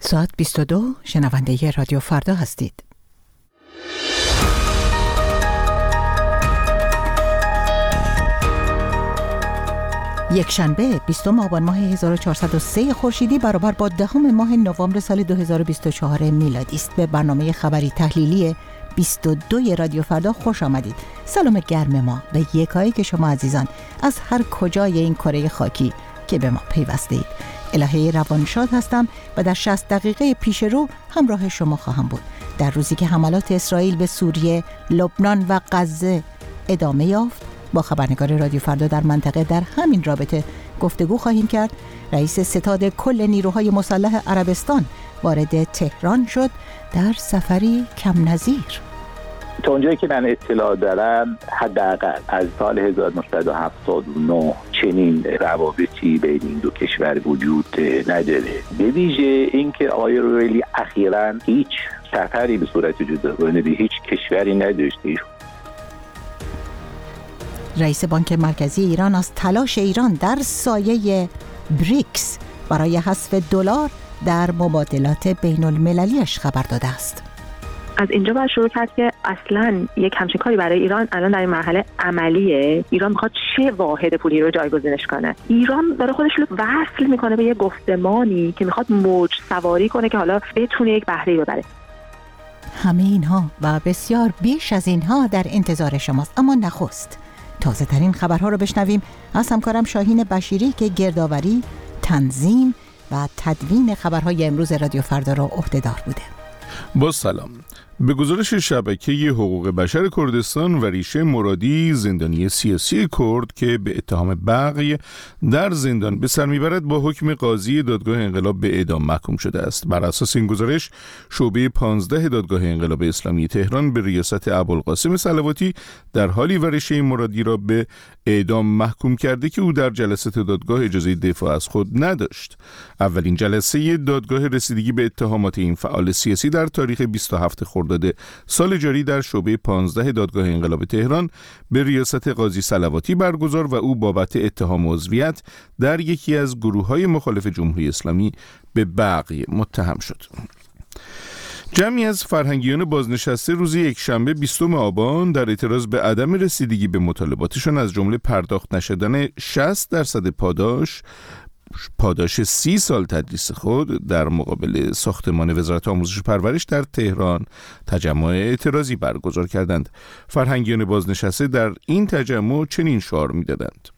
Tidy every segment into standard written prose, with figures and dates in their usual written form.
ساعت 22 شنونده رادیو فردا هستید. یک شنبه 20 آبان ماه 1403 خورشیدی برابر با 10 ماه نوامبر سال 2024 میلادی است. به برنامه خبری تحلیلی 22 رادیو فردا خوش آمدید. سلام گرم ما به یکایی که شما عزیزان از هر کجای این کره خاکی که به ما پیوسته اید. الهه روانشاد هستم و در 60 دقیقه پیش رو همراه شما خواهم بود. در روزی که حملات اسرائیل به سوریه، لبنان و غزه ادامه یافت، با خبرنگار رادیو فردا در منطقه در همین رابطه گفتگو خواهیم کرد. رئیس ستاد کل نیروهای مسلح عربستان وارد تهران شد در سفری کم نظیر. تا اونجایی که من اطلاع دارم حداقل از سال 1979 چنین روابطی بین این دو کشور وجود نداره. به ویژه اینکه آقای روحانی اخیراً هیچ سفری به صورت جداگانه به هیچ کشوری نداشته. رئیس بانک مرکزی ایران از تلاش ایران در سایه بریکس برای حذف دلار در مبادلات بین المللیش خبر داده است. از اینجا باید شروع کرد که اصلا یک همچین کاری برای ایران الان در این مرحله عملیه. ایران میخواد چه واحد پولی رو جایگزینش کنه؟ ایران داره خودش رو وصل میکنه به یه گفتمانی که میخواد موج سواری کنه که حالا بتونه یک بهره ببره. همه اینها و بسیار بیش از اینها در انتظار شماست، اما نخست تازه ترین خبرها رو بشنویم از همکارم شاهین بشیری که گردآوری، تنظیم و تدوین خبرهای امروز رادیو فردا را عهده‌دار بوده. با سلام. به گزارش شبکه حقوق بشر کردستان و ریشه مرادی، زندانی سیاسی کرد که به اتهام بغی در زندان به سر میبرد، با حکم قاضی دادگاه انقلاب به اعدام محکوم شده است. بر اساس این گزارش، شعبه 15 دادگاه انقلاب اسلامی تهران به ریاست ابوالقاسم صلواتی در حالی و ریشه مرادی را به اعدام محکوم کرده که او در جلسه دادگاه اجازه دفاع از خود نداشت. اولین جلسه دادگاه رسیدگی به اتهامات این فعال سیاسی در تاریخ 27 خرداد سال جاری در شعبه 15 دادگاه انقلاب تهران به ریاست قاضی صلواتی برگزار و او بابت اتهام عضویت در یکی از گروه‌های مخالف جمهوری اسلامی به بغی متهم شد. جمعی از فرهنگیان بازنشسته روز یکشنبه 20 آبان در اعتراض به عدم رسیدگی به مطالباتشان از جمله پرداخت نشدن 60% پاداش 30 سال تدریس خود در مقابل ساختمان وزارت آموزش و پرورش در تهران تجمع اعتراضی برگزار کردند. فرهنگیان بازنشسته در این تجمع چنین شعار می‌دادند: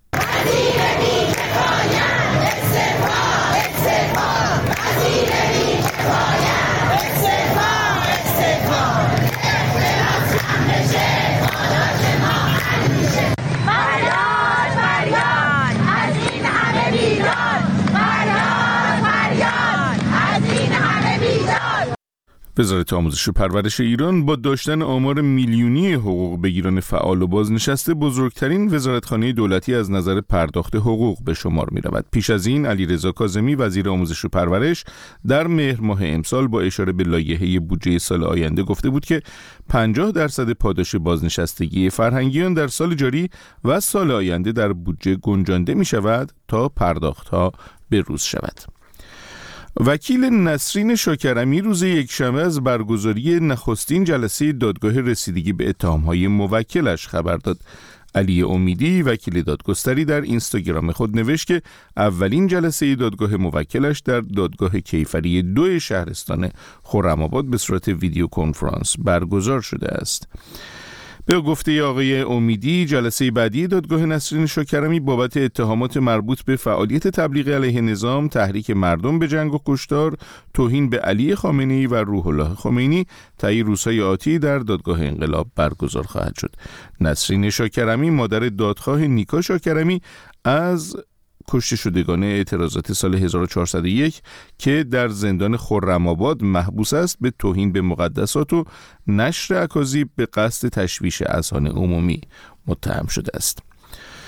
وزارت آموزش و پرورش ایران با داشتن آمار میلیونی حقوق بگیران فعال و بازنشسته بزرگترین وزارتخانه دولتی از نظر پرداخت حقوق به شمار می رود. پیش از این علیرضا کاظمی وزیر آموزش و پرورش در مهر ماه امسال با اشاره به لایحه بودجه سال آینده گفته بود که 50% پاداش بازنشستگی فرهنگیان در سال جاری و سال آینده در بودجه گنجانده می شود تا پرداختها بروز شود. وکیل نسرین شاکرمی روز یکشنبه از برگزاری نخستین جلسه دادگاه رسیدگی به اتهام‌های موکلش خبر داد. علی امیدی وکیل دادگستری در اینستاگرام خود نوشت که اولین جلسه دادگاه موکلش در دادگاه کیفری 2 شهرستان خرم‌آباد به صورت ویدیو کنفرانس برگزار شده است. به گفته آقای امیدی، جلسه بعدی دادگاه نسرین شاکرمی بابت اتهامات مربوط به فعالیت تبلیغ علیه نظام، تحریک مردم به جنگ و کشتار، توهین به علی خامنه‌ای و روح الله خمینی طی روزهای آتی در دادگاه انقلاب برگزار خواهد شد. نسرین شاکرمی مادر دادخواه نیکا شاکرمی از کشته شدگان اعتراضات سال 1401 که در زندان خرم‌آباد محبوس است به توهین به مقدسات و نشر اکاذیب به قصد تشویش اذهان عمومی متهم شده است.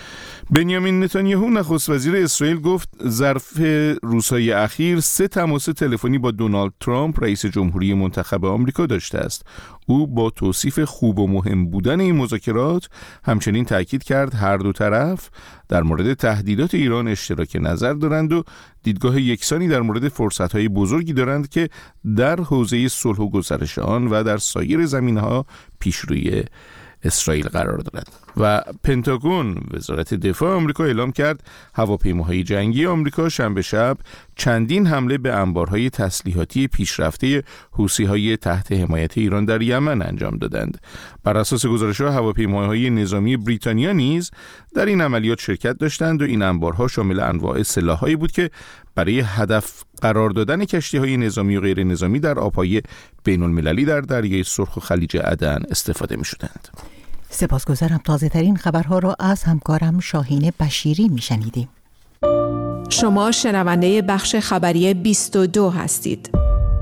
بنیامین نتانیاهو نخست وزیر اسرائیل گفت ظرف روزهای اخیر 3 تماس تلفنی با دونالد ترامپ رئیس جمهوری منتخب آمریکا داشته است. او با توصیف خوب و مهم بودن این مذاکرات همچنین تاکید کرد هر دو طرف در مورد تهدیدات ایران اشتراک نظر دارند و دیدگاه یکسانی در مورد فرصت‌های بزرگی دارند که در حوزه صلح و گسترش آن و در سایر زمینه‌ها پیشروی اسرائیل قرار دارد. و پنتاگون وزارت دفاع آمریکا اعلام کرد هواپیماهای جنگی آمریکا شنبه شب چندین حمله به انبارهای تسلیحاتی پیشرفته حوثی‌های تحت حمایت ایران در یمن انجام دادند. بر اساس گزارش‌ها هواپیماهای نظامی بریتانیا نیز در این عملیات شرکت داشتند و این انبارها شامل انواع سلاح‌هایی بود که برای هدف قرار دادن کشتی‌های نظامی و غیر نظامی در آب‌های بین‌المللی در دریای سرخ و خلیج عدن استفاده می‌شدند. سپاسگزارم. تازه ترین خبرها را از همکارم شاهین بشیری میشنیدیم. شما شنونده بخش خبری 22 هستید.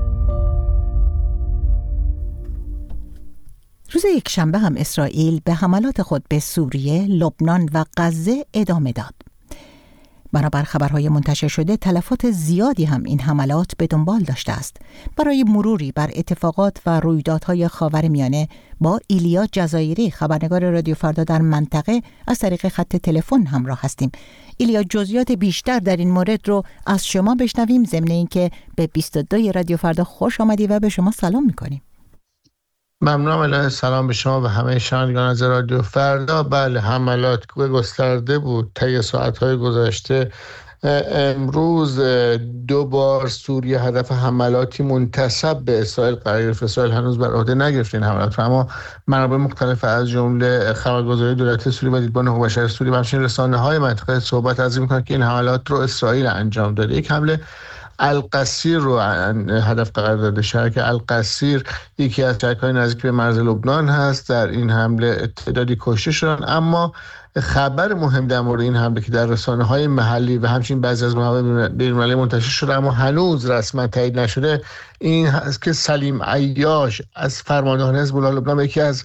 روز یکشنبه هم اسرائیل به حملات خود به سوریه، لبنان و غزه ادامه داد. بنابر خبرهای منتشر شده تلفات زیادی هم این حملات به دنبال داشته است. برای مروری بر اتفاقات و رویدادهای خاورمیانه با ایلیا جزایری خبرنگار رادیو فردا در منطقه از طریق خط تلفن همراه هستیم. ایلیا، جزئیات بیشتر در این مورد رو از شما بشنویم، ضمن اینکه به 22 رادیو فردا خوش آمدی و به شما سلام میکنیم. ممنونم. علیه سلام به شما و همه شنوندگان از رادیو فردا. بله، حملات گسترده بود طی ساعت‌های گذشته. امروز 2 بار سوریه هدف حملاتی منتسب به اسرائیل قرار گرفت. اسرائیل هنوز بر عهده نگرفت این حملات، اما منابع مختلف از جمله خبرگزاری دولت سوریه و دیدبان حقوق بشر سوریه و همچنین رسانه‌های منطقه صحبت از این می‌کنند که این حملات رو اسرائیل انجام داده. یک حمله القصیر رو هدف قرار داده. شهر القصیر یکی از شهرهای نزدیک به مرز لبنان هست. در این حمله تعدادی کشته شدن، اما خبر مهم در مورد این حمله که در رسانه‌های محلی و همچنین بعضی از منابع بین‌المللی منتشر شده اما هنوز رسما تایید نشده این هست که سلیم عیاش از فرماندهان حزب الله لبنان، یکی از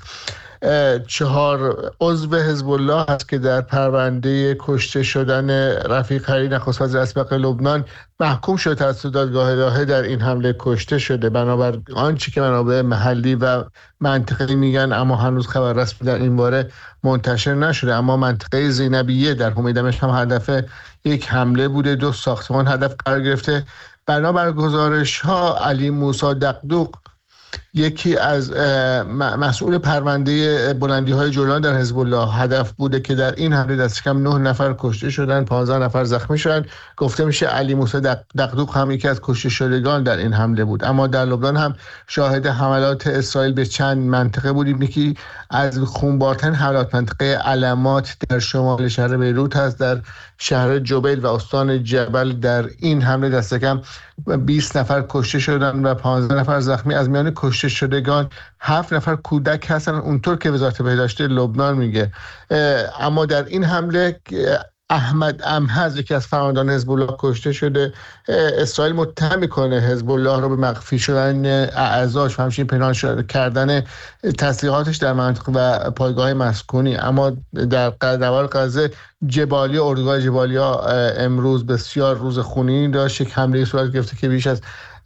4 عضو حزب الله هست که در پرونده کشته شدن رفیق حریری نخست وزیر اسبق لبنان محکوم شده توسط دادگاه الهه، در این حمله کشته شده. بنابر آنچه که منابع محلی و منطقه‌ای میگن، اما هنوز خبر رسمی در این باره منتشر نشده. اما منطقه زینبیه در حومه دمشق هم هدف یک حمله بوده. 2 ساختمان هدف قرار گرفته. بنابر گزارش‌ها علی موسی دقدوق، یکی از مسئول پرونده بلندی‌های جولان در حزب الله، هدف بوده که در این حمله دست کم 9 نفر کشته شدن، 15 نفر زخمی شدن. گفته میشه علی موسی دقدوق هم یکی از کشته شدگان در این حمله بود. اما در لبنان هم شاهد حملات اسرائیل به چند منطقه بودیم. یکی از خونبارترین حملات منطقه علامات در شمال شهر بیروت هست. در شهر جبیل و استان جبل در این حمله دست کم 20 نفر کشته شدن و 15 نفر زخمی. از میان کشته شدگان 7 نفر کودک هستن، اونطور که وزارت بهداشت لبنان میگه. اما در این حمله احمد امهز، یکی از فرماندهان حزب الله، کشته شده. اسرائیل متهم میکنه حزب الله رو به مخفی شدن اعضاش و همچنین پنهان کردن تسلیحاتش در منطقه و پایگاه مسکونی. اما در دوار غزه جبالی، اردوگاه جبالیا امروز بسیار روز خونین داشت. یک حمله صورت گرفته که بیش از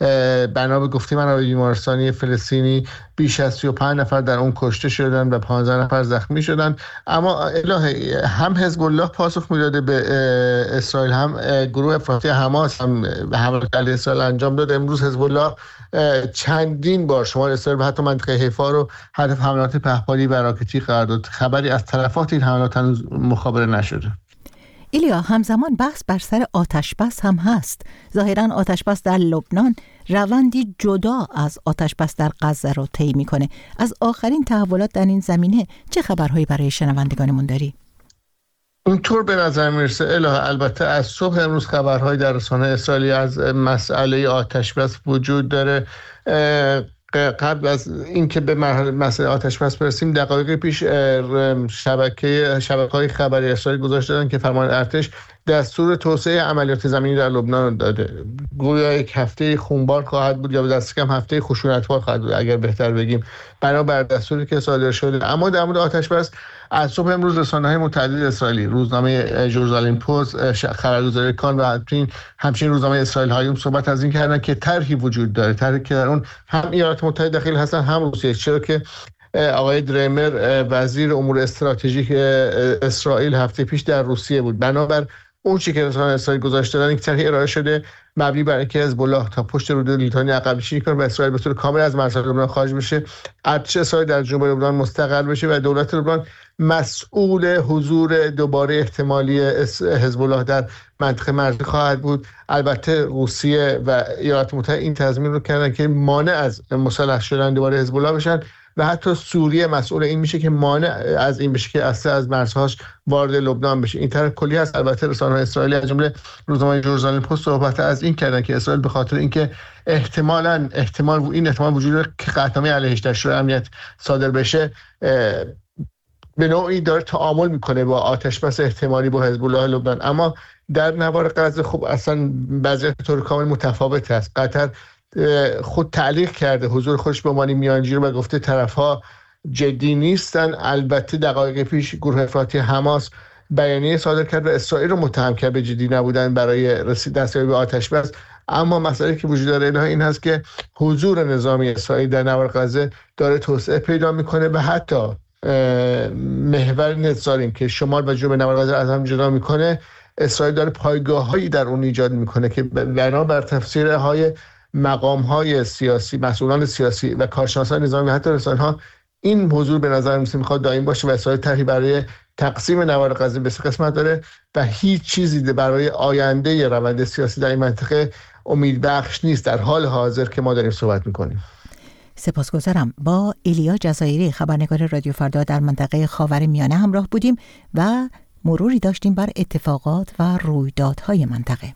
بنا به گفته منابع بیمارستانی فلسطینی بیش از 35 نفر در اون کشته شدن و 15 نفر زخمی شدن. اما الهی، هم حزب الله پاسخ میداده به اسرائیل، هم گروه افراطی حماس هم حملات علیه اسرائیل انجام داده. امروز حزب الله چندین بار شمال اسرائیل و حتی منطقه حیفا رو هدف حملات پهپادی و راکتی قرار داد. خبری از تلفات این حملات هنوز مخابره نشده. ایلیا، همزمان بحث بر سر آتشبس هم هست. ظاهراً آتشبس در لبنان روندی جدا از آتشبس در غزه رو طی میکنه. از آخرین تحولات در این زمینه چه خبرهایی برای شنوندگانمون داری؟ اونطور به نظر میرسه الهه. البته از صبح امروز خبرهایی در رسانه اسرائیلی از مسئله آتشبس وجود داره. قبل از اینکه به مسئله آتشبس برسیم، دقایق پیش شبکه‌های خبری اسرائیل گزارش دادن که فرمان ارتش دستور توسعه عملیات زمینی در لبنان داده. گویا یک هفته خونبار خواهد بود یا به دست کم هفته خشونتبار خواهد بود اگر بهتر بگیم، بنابر دستوری که صادر شده. اما در مورد آتش بس از صبح امروز رسانه‌های متعدد اسرائیلی، روزنامه ژروزالم پست، خبرگزاری کان و همچنین روزنامه اسرائیل هایوم صحبت از این کردن که طرحی وجود داره، طرحی که در اون هم ایالات متحده دخیل هستن هم روسیه، چرا که آقای درمر وزیر امور استراتژیک اسرائیل هفته پیش در روسیه بود. بنابر اون چیزی که رسانه‌های اسرائیل گذاشته دادن، یک طرحی ارائه شده مبنی بر اینکه حزب الله تا پشت رود لیتانی عقب نشینی کنه و اسرائیل به طور کامل از مرزهای لبنان خارج بشه، ارتش اسرائیل در جنوب لبنان مستقر بشه و دولت لبنان مسئول حضور دوباره احتمالی حزب الله در منطقه مرزی خواهد بود. البته روسیه و ایالات متحده این تضمین رو کردن که مانع از مسلح شدن دوباره حزب الله بشن و حتی سوریه مسئول این میشه که مانع از این بشه که اصلا از مرزهاش وارد لبنان بشه. این طرح کلی هست. البته رسانه‌های اسرائیلی از جمله روزنامه ژروزالم پست صحبت از این کردن که اسرائیل به خاطر اینکه احتمال وجود داره که قطعنامه علیهش در شورای امنیت صادر بشه، به نوعی داره تعامل میکنه با آتش بس احتمالی با حزب الله لبنان. اما در نوار غزه خب اصلا وضعیت طور کامل متفاوت است. قطر خود تعلیق کرده حضور خودش به عنوان میانجی و گفته طرف‌ها جدی نیستن. البته دقایق پیش گروه افراطی حماس بیانیه صادر کرد و اسرائیل رو متهم کرد به جدی نبودن برای دستیابی به آتش بس. اما مسئله که وجود داره این هست که حضور نظامی اسرائیل در نوار غزه داره توسعه پیدا میکنه و حتی محور نظاریم که شمال و جنوب نوار غزه از هم جدا میکنه، اسرائیل داره پایگاه‌هایی در اون ایجاد میکنه که بنابر تفسیرهای مقام‌های سیاسی، مسئولان سیاسی و کارشناسان نظامی و حتی رسانه‌ها این حضور به نظر میخواد دائم باشه و اسرائیل طرحی برای تقسیم نوار غزه به 3 قسمت داره و هیچ چیزی برای آینده روند سیاسی در این منطقه امیدبخش نیست در حال حاضر که ما داریم صحبت میکنیم. سپاسگزارم. با ایلیا جزایری خبرنگار رادیو فردا در منطقه خاورمیانه همراه بودیم و مروری داشتیم بر اتفاقات و رویدادهای منطقه.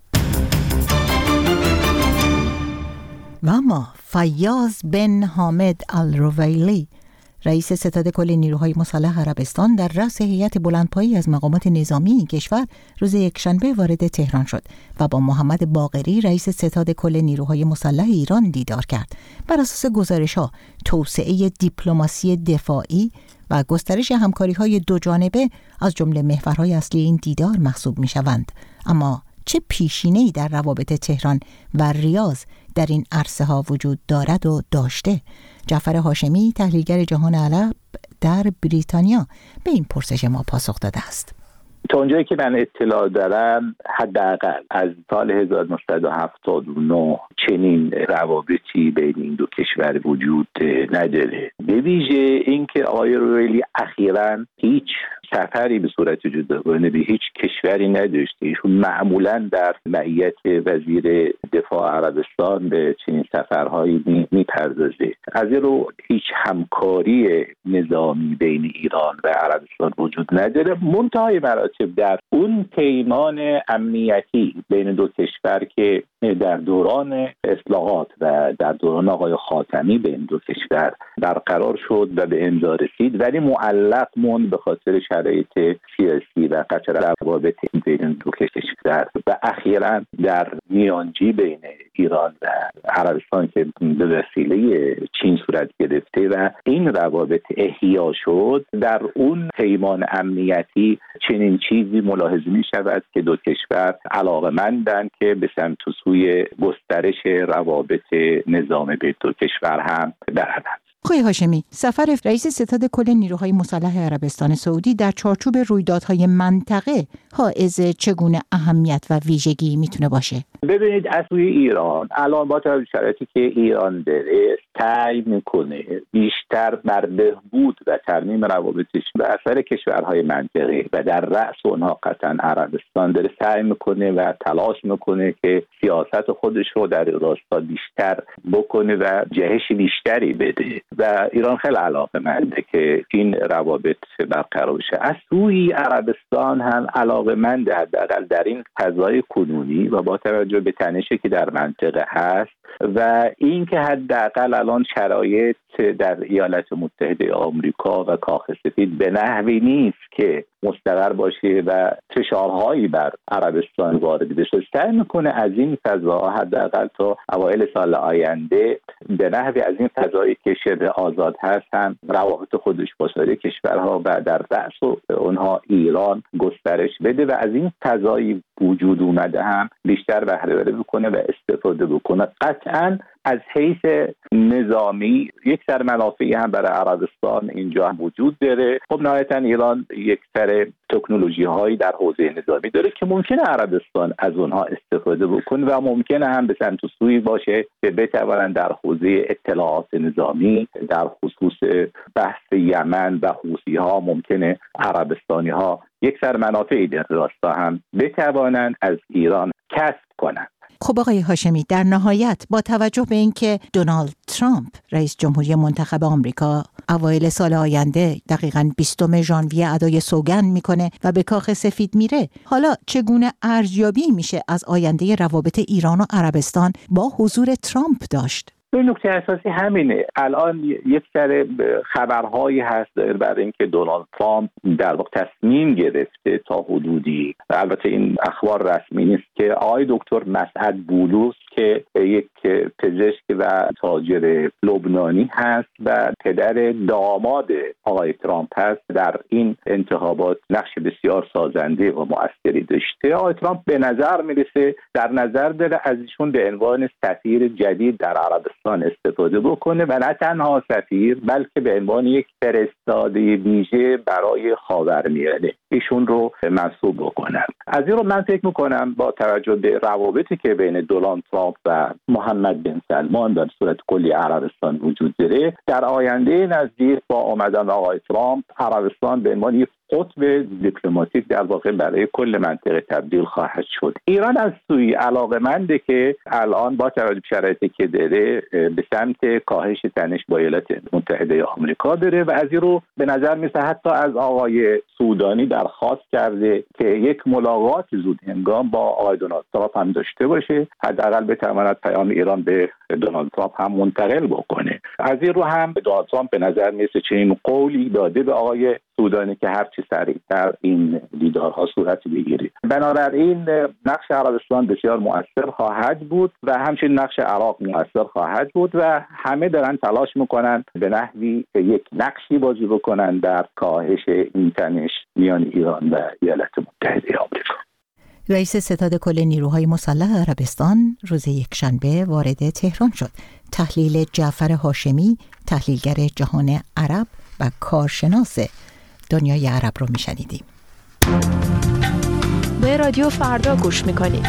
و اما فیاض بن حامد الرویلی، رئیس ستاد کل نیروهای مسلح عربستان، در رأس هیئت بلندپایی از مقامات نظامی این کشور روز یکشنبه وارد تهران شد و با محمد باقری، رئیس ستاد کل نیروهای مسلح ایران، دیدار کرد. بر اساس گزارش‌ها، توسعه دیپلماسی دفاعی و گسترش همکاری‌های دو جانبه از جمله محورهای اصلی این دیدار محسوب می‌شوند. اما چه پیشینه‌ای در روابط تهران و ریاض در این عرصه ها وجود دارد و داشته؟ جعفر هاشمی، تحلیلگر جهان عرب در بریتانیا، به این پرسش ما پاسخ داده است. تا اونجایی که من اطلاع دارم حداقل از سال 1979 چنین روابطی بین این دو کشور وجود نداره. به ویژه اینکه آقای رویلی اخیراً هیچ سفری به صورت جداگانه به هیچ کشوری نداشته. ایشون معمولاً در معیت وزیر دفاع عربستان به چنین سفرهایی میپردازه. از این رو هیچ همکاری نظامی بین ایران و عربستان وجود نداره. منتهای مراتب در اون پیمان امنیتی بین دو کشور که در دوران اصلاحات و در دوران آقای خاتمی بین دو کشور برقرار شد و به امضا رسید، ولی معلق موند به خاطر شرایط سیاسی و قطع روابط بین دو کشور و اخیراً در میانجی بین ایران و عربستان که به وسیله چین صورت گرفته و این روابط احیا شد. در اون پیمان امنیتی چنین چیزی ملاحظه می شود که دو کشور علاقه‌مندند که به سمت و سوی گسترش روابط نظامی بین دو کشور هم بروند. آقای هاشمی، سفر رئیس ستاد کل نیروهای مسلح عربستان سعودی در چارچوب رویدادهای منطقه حائز چگونه اهمیت و ویژگی میتونه باشه؟ ببینید، از سوی ایران الان با توجه به شرایطی که ایران داره سعی میکنه بیشتر بر بهبود و ترمیم روابطش به اثر کشورهای منطقه و در رأس اونها قطعا عربستان داره سعی میکنه و تلاش میکنه که سیاست خودش رو در راستا بیشتر بکنه و جهش بیشتری بده و ایران خیلی علاقه‌منده که این روابط برقرار بشه. از سوی عربستان هم علاقه‌منده حداقل در این فضای کنونی و با توجه به تنشی که در منطقه هست و این که حداقل الان شرایط در ایالات متحده آمریکا و کاخ سفید به نحوی نیست که مستقر باشه و فشارهایی بر عربستان وارد بشه، سعی میکنه از این فضا حداقل تا اوایل سال آینده به نحوی از این فضایی که شبه آزاد هست هم روابط خودش با سایر کشورها و در رأس اونها ایران گسترش بده و از این فضایی وجود اومده هم بیشتر بهره بره بکنه و استفاده بکنه. قطعاً از حیث نظامی یک سر منافعی هم برای عربستان اینجا وجود داره. خب نهایتاً ایران یک سر تکنولوژی هایی در حوزه نظامی داره که ممکنه عربستان از اونها استفاده بکنه و ممکنه هم به سمت سوی باشه که بتوانند در حوزه اطلاعات نظامی در خصوص بحث یمن و حوثی ها ممکنه عربستانی ها یک سر منافعی در راستا هم بتوانند از ایران کسب کنند. خب آقای هاشمی، در نهایت با توجه به اینکه دونالد ترامپ رئیس جمهوری منتخب آمریکا اوایل سال آینده دقیقاً 20 ژانویه ادای سوگند میکنه و به کاخ سفید میره، حالا چگونه ارزیابی میشه از آینده روابط ایران و عربستان با حضور ترامپ داشت؟ این نکته اساسی همینه. الان یک سر خبرهایی هست برای اینکه دونالد ترامپ در واقع تصمیم گرفته تا حدودی، البته این اخبار رسمی نیست، که آقای دکتر مسعد بولوس که یک پزشک و تاجر لبنانی هست و پدر داماد آقای ترامپ هست، در این انتخابات نقش بسیار سازنده و مؤثری داشته. آقای ترامپ به نظر میرسه در نظر داره از ایشون به عنوان سفیر جدید در عربستان استفاده بکنه و نه تنها سفیر بلکه به عنوان یک فرستاده ویژه برای خاورمیانه ایشون رو منصوب بکنن. از این رو من فکر میکنم با توجه به روابطی که بین دونالد ترامپ و محمد بن سلمان در صورت کلی عربستان وجود داره، در آینده نزدیک با آمدن آقای ترامپ عربستان به عنوان یک قطب دیپلماتیک در واقع برای کل منطقه تبدیل خواهد شد. ایران از سوی علاقه‌منده که الان با توجه به شرایطی که داره به سمت کاهش تنش با ایالات متحده آمریکا داره و از این رو به نظر میسه حتی از آقای سودانی درخواست کرده که یک ملاقات زود هنگام با آقای دونالد ترامپ هم داشته باشه، حداقل بتواند پیام ایران به دونالد ترامپ هم منتقل بکنه. از این رو هم دونالد ترامپ به نظر میسه چنین قولی داده به آقای سودانی که هرچی سریعتر این دیدارها صورت بگیره. بنابراین نقش عربستان بسیار مؤثر خواهد بود و همچنین نقش عراق مؤثر خواهد بود و همه دارن تلاش میکنن به نحوی یک نقشی بازی بکنن در کاهش این تنش میان ایران و ایالات متحده آمریکا. رئیس ستاد کل نیروهای مسلح عربستان روز یکشنبه وارد تهران شد. تحلیل جعفر هاشمی، تحلیلگر جهان عرب و کارشناس دنیای عرب رو میشنیدیم. به رادیو فردا گوش میکنید.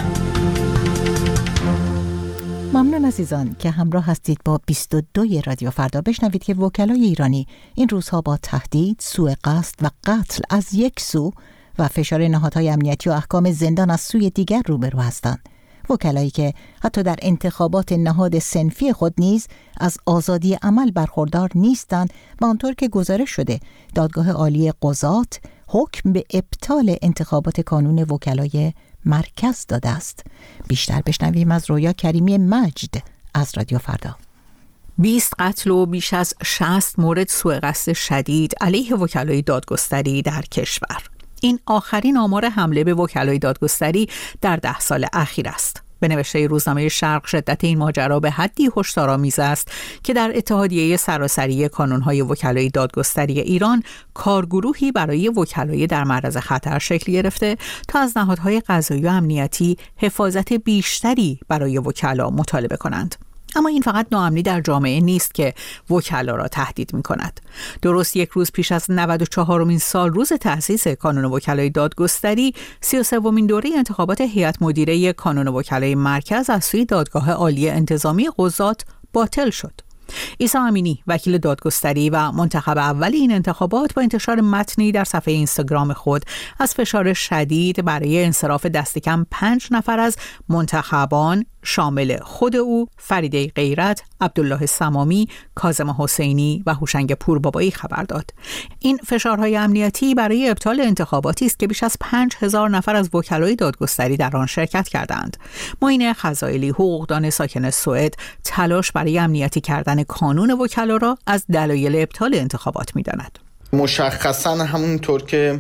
ممنون عزیزان که همراه هستید با 22 رادیو فردا. بشنوید که وکلای ایرانی این روزها با تهدید، سوء قصد و قتل از یک سو و فشار نهادهای امنیتی و احکام زندان از سوی دیگر روبرو هستند. وکلایی که حتی در انتخابات نهاد صنفی خود نیز از آزادی عمل برخوردار نیستند و آنطور که گزارش شده دادگاه عالی قضات حکم به ابطال انتخابات کانون وکلای مرکز داده است. بیشتر بشنویم از رویا کریمی مجد از رادیو فردا. 20 قتل و بیش از 60 مورد سوء قصد شدید علیه وکلای دادگستری در کشور. این آخرین آمار حمله به وکلای دادگستری در 10 سال اخیر است. به نوشته روزنامه شرق شدت این ماجرا به حدی هشدارآمیز است که در اتحادیه سراسری کانون‌های وکلای دادگستری ایران کارگروهی برای وکلای در معرض خطر شکل گرفته تا از نهادهای قضایی و امنیتی حفاظت بیشتری برای وکلا مطالبه کنند. اما این فقط ناامنی در جامعه نیست که وکلا را تهدید می کند. درست یک روز پیش از 94مین سال روز تأسیس کانون وکلای دادگستری، 33مین دوره انتخابات هیئت مدیره کانون وکلای مرکز از سوی دادگاه عالی انتظامی قضات باطل شد. عیسی امینی، وکیل دادگستری و منتخب اول این انتخابات، با انتشار متنی در صفحه اینستاگرام خود از فشار شدید برای انصراف دست کم 5 نفر از منتخبان شامل خود او، فریده غیرت، عبدالله سمامی، کاظم حسینی و هوشنگ پوربابایی خبر داد. این فشارهای امنیتی برای ابطال انتخاباتی است که بیش از 5000 نفر از وکلای دادگستری در آن شرکت کردند. معین خزائلی، حقوقدان ساکن سوئد، تلاش برای امنیتی کردن کانون وکلا را از دلایل ابطال انتخابات می‌داند. مشخصاً همونطور که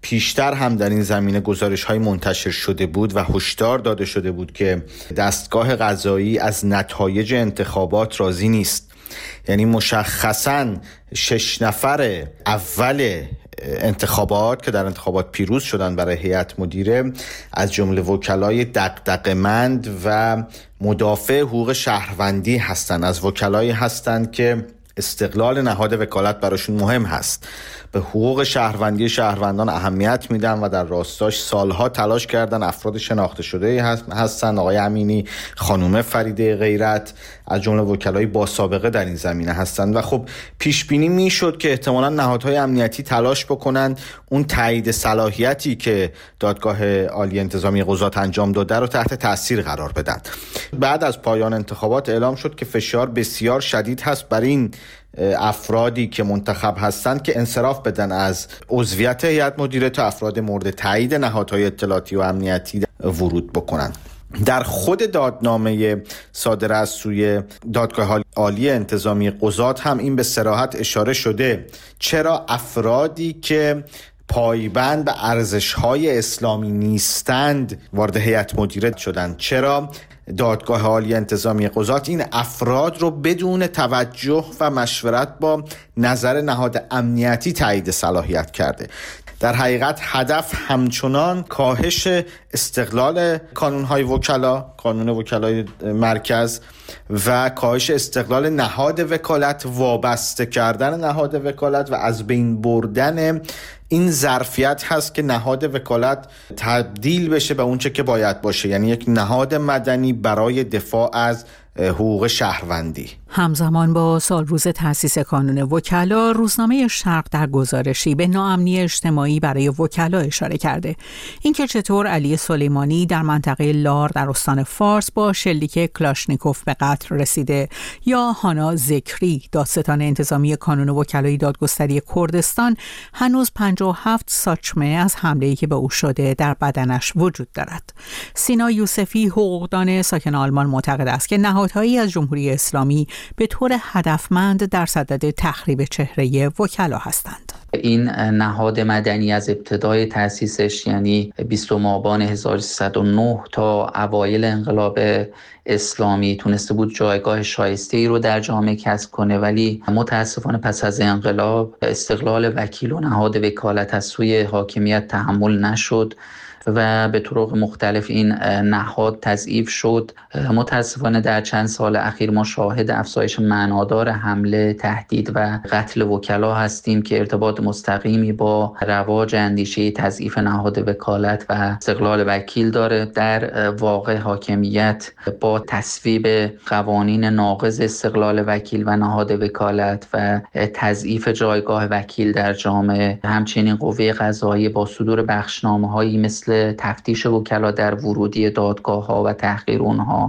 پیشتر هم در این زمینه گزارش‌های منتشر شده بود و هشدار داده شده بود که دستگاه قضایی از نتایج انتخابات راضی نیست. یعنی مشخصاً 6 نفر اول انتخابات که در انتخابات پیروز شدن برای هیئت مدیره، از جمله وکلای دغدغه‌مند و مدافع حقوق شهروندی هستند، از وکلایی هستند که استقلال نهاد وکالت براشون مهم هست، به حقوق شهروندی شهروندان اهمیت میدن و در راستاش سالها تلاش کردن. افراد شناخته شده هستن، آقای امینی، خانم فریده غیرت، از جمله وکلای با سابقه در این زمینه هستند و خب پیش بینی میشد که احتمالاً نهادهای امنیتی تلاش بکنن اون تایید صلاحیتی که دادگاه عالی انتظامی قضات انجام داده رو تحت تاثیر قرار بدن. بعد از پایان انتخابات اعلام شد که فشار بسیار شدید هست بر این افرادی که منتخب هستند که انصراف بدن از عضویت هیئت مدیره تا افراد مورد تایید نهادهای اطلاعاتی و امنیتی ورود بکنن. در خود دادنامه صادر از سوی دادگاه عالی انتظامی قضات هم این به صراحت اشاره شده. چرا افرادی که پایبند به ارزش‌های اسلامی نیستند وارد هیئت مدیره شدند؟ چرا دادگاه عالی انتظامی قضات این افراد رو بدون توجه و مشورت با نظر نهاد امنیتی تایید صلاحیت کرده؟ در حقیقت هدف همچنان کاهش استقلال کانون‌های وکلا، قانون وکلای مرکز و کاهش استقلال نهاد وکالت، وابسته کردن نهاد وکالت و از بین بردن این ظرفیت هست که نهاد وکالت تبدیل بشه به اونچه که باید باشه، یعنی یک نهاد مدنی برای دفاع از حقوق شهروندی. همزمان با سالروز تأسیس کانون وکلا، روزنامه شرق در گزارشی به ناامنی اجتماعی برای وکلا اشاره کرده. اینکه چطور علی سلیمانی در منطقه لار در استان فارس با شلیک کلاشنیکوف به قتل رسیده، یا هانا ذکری، دادستان انتظامی کانون وکلای دادگستری کردستان، هنوز 57 ساچمه از حمله‌ای که به او شده در بدنش وجود دارد. سینا یوسفی، حقوقدان ساکن آلمان، معتقد است که نهادهایی از جمهوری اسلامی به طور هدفمند در صدد تخریب چهره وکلا هستند. این نهاد مدنی از ابتدای تأسیسش، یعنی 20 آبان 1309 تا اوایل انقلاب اسلامی، تونسته بود جایگاه شایسته‌ای رو در جامعه کسب کنه، ولی متاسفانه پس از انقلاب استقلال وکیل و نهاد وکالت از سوی حاکمیت تحمل نشد و به طرق مختلف این نهاد تضعیف شد. متاسفانه در چند سال اخیر ما شاهد افزایش معنادار حمله، تهدید و قتل وکلا هستیم که ارتباط مستقیمی با رواج اندیشه تضعیف نهاد وکالت و استقلال وکیل داره. در واقع حاکمیت با تصویب قوانین ناقض استقلال وکیل و نهاد وکالت و تضعیف جایگاه وکیل در جامعه، همچنین قوه قضاییه با صدور بخشنامه‌هایی مثل تفتیش وکلا در ورودی دادگاه‌ها و تحقیر اونها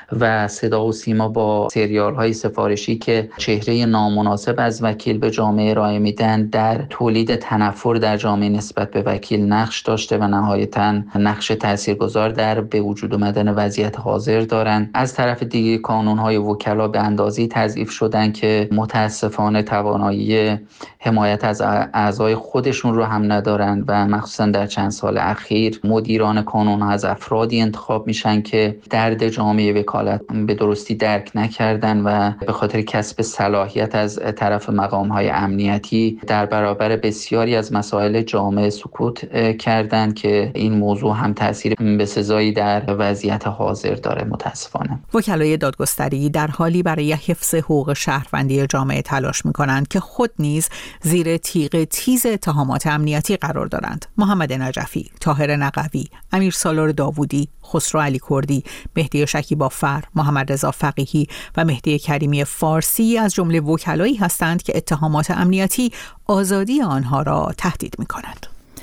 و صدا و سیما با سریال‌های سفارشی که چهره نامناسب از وکیل به جامعه ارائه میدن، در تولید تنفر در جامعه نسبت به وکیل نقش داشته و نهایتاً نقش تاثیرگذار در به وجود آمدن وضعیت حاضر دارن. از طرف دیگه کانون‌های وکلا به اندازه‌ای تضعیف شدن که متاسفانه توانایی حمایت از اعضای خودشون رو هم ندارن و مخصوصاً در چند سال اخیر مدیران کانون‌ها از افرادی انتخاب میشن که درد جامعه وکالت به درستی درک نکردن و به خاطر کسب صلاحیت از طرف مقام‌های امنیتی در برابر بسیاری از مسائل جامعه سکوت کردند که این موضوع هم تأثیر بسزایی در وضعیت حاضر داره. متاسفانه وکلای دادگستری در حالی برای حفظ حقوق شهروندی جامعه تلاش می‌کنند که خود نیز زیر تیغ تیز اتهامات امنیتی قرار دارند. محمد نجفی، طاهر نقوی، امیر سالار داوودی، خسرو علی کردی، مهدی شکیبافر، محمد رضا فقیهی و مهدی کریمی فارسی از جمله وکلایی هستند که اتهامات امنیتی آزادی آنها را تهدید می‌کنند.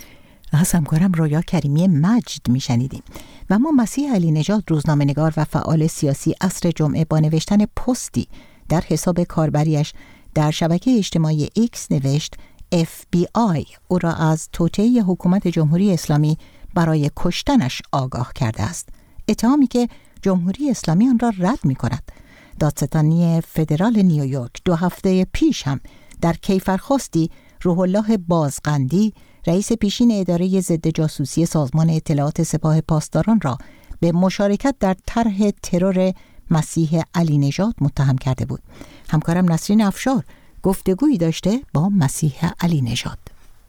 از همکارم رویا کریمی مجد میشنیدیم. و ما مسیح علی نژاد، روزنامه‌نگار و فعال سیاسی، عصر جمعه با نوشتن پستی در حساب کاربریش در شبکه اجتماعی ایکس نوشت FBI او را از توطئه حکومت جمهوری اسلامی برای کشتنش آگاه کرده است، اتهامی که جمهوری اسلامی آن را رد می کند. دادستانی فدرال نیویورک 2 هفته پیش هم در کیفرخواستی روح الله بازقندی، رئیس پیشین اداره ضد جاسوسی سازمان اطلاعات سپاه پاسداران را به مشارکت در طرح ترور مسیح علی نژاد متهم کرده بود. همکارم نسرین افشار گفتگویی داشته با مسیح علی نژاد.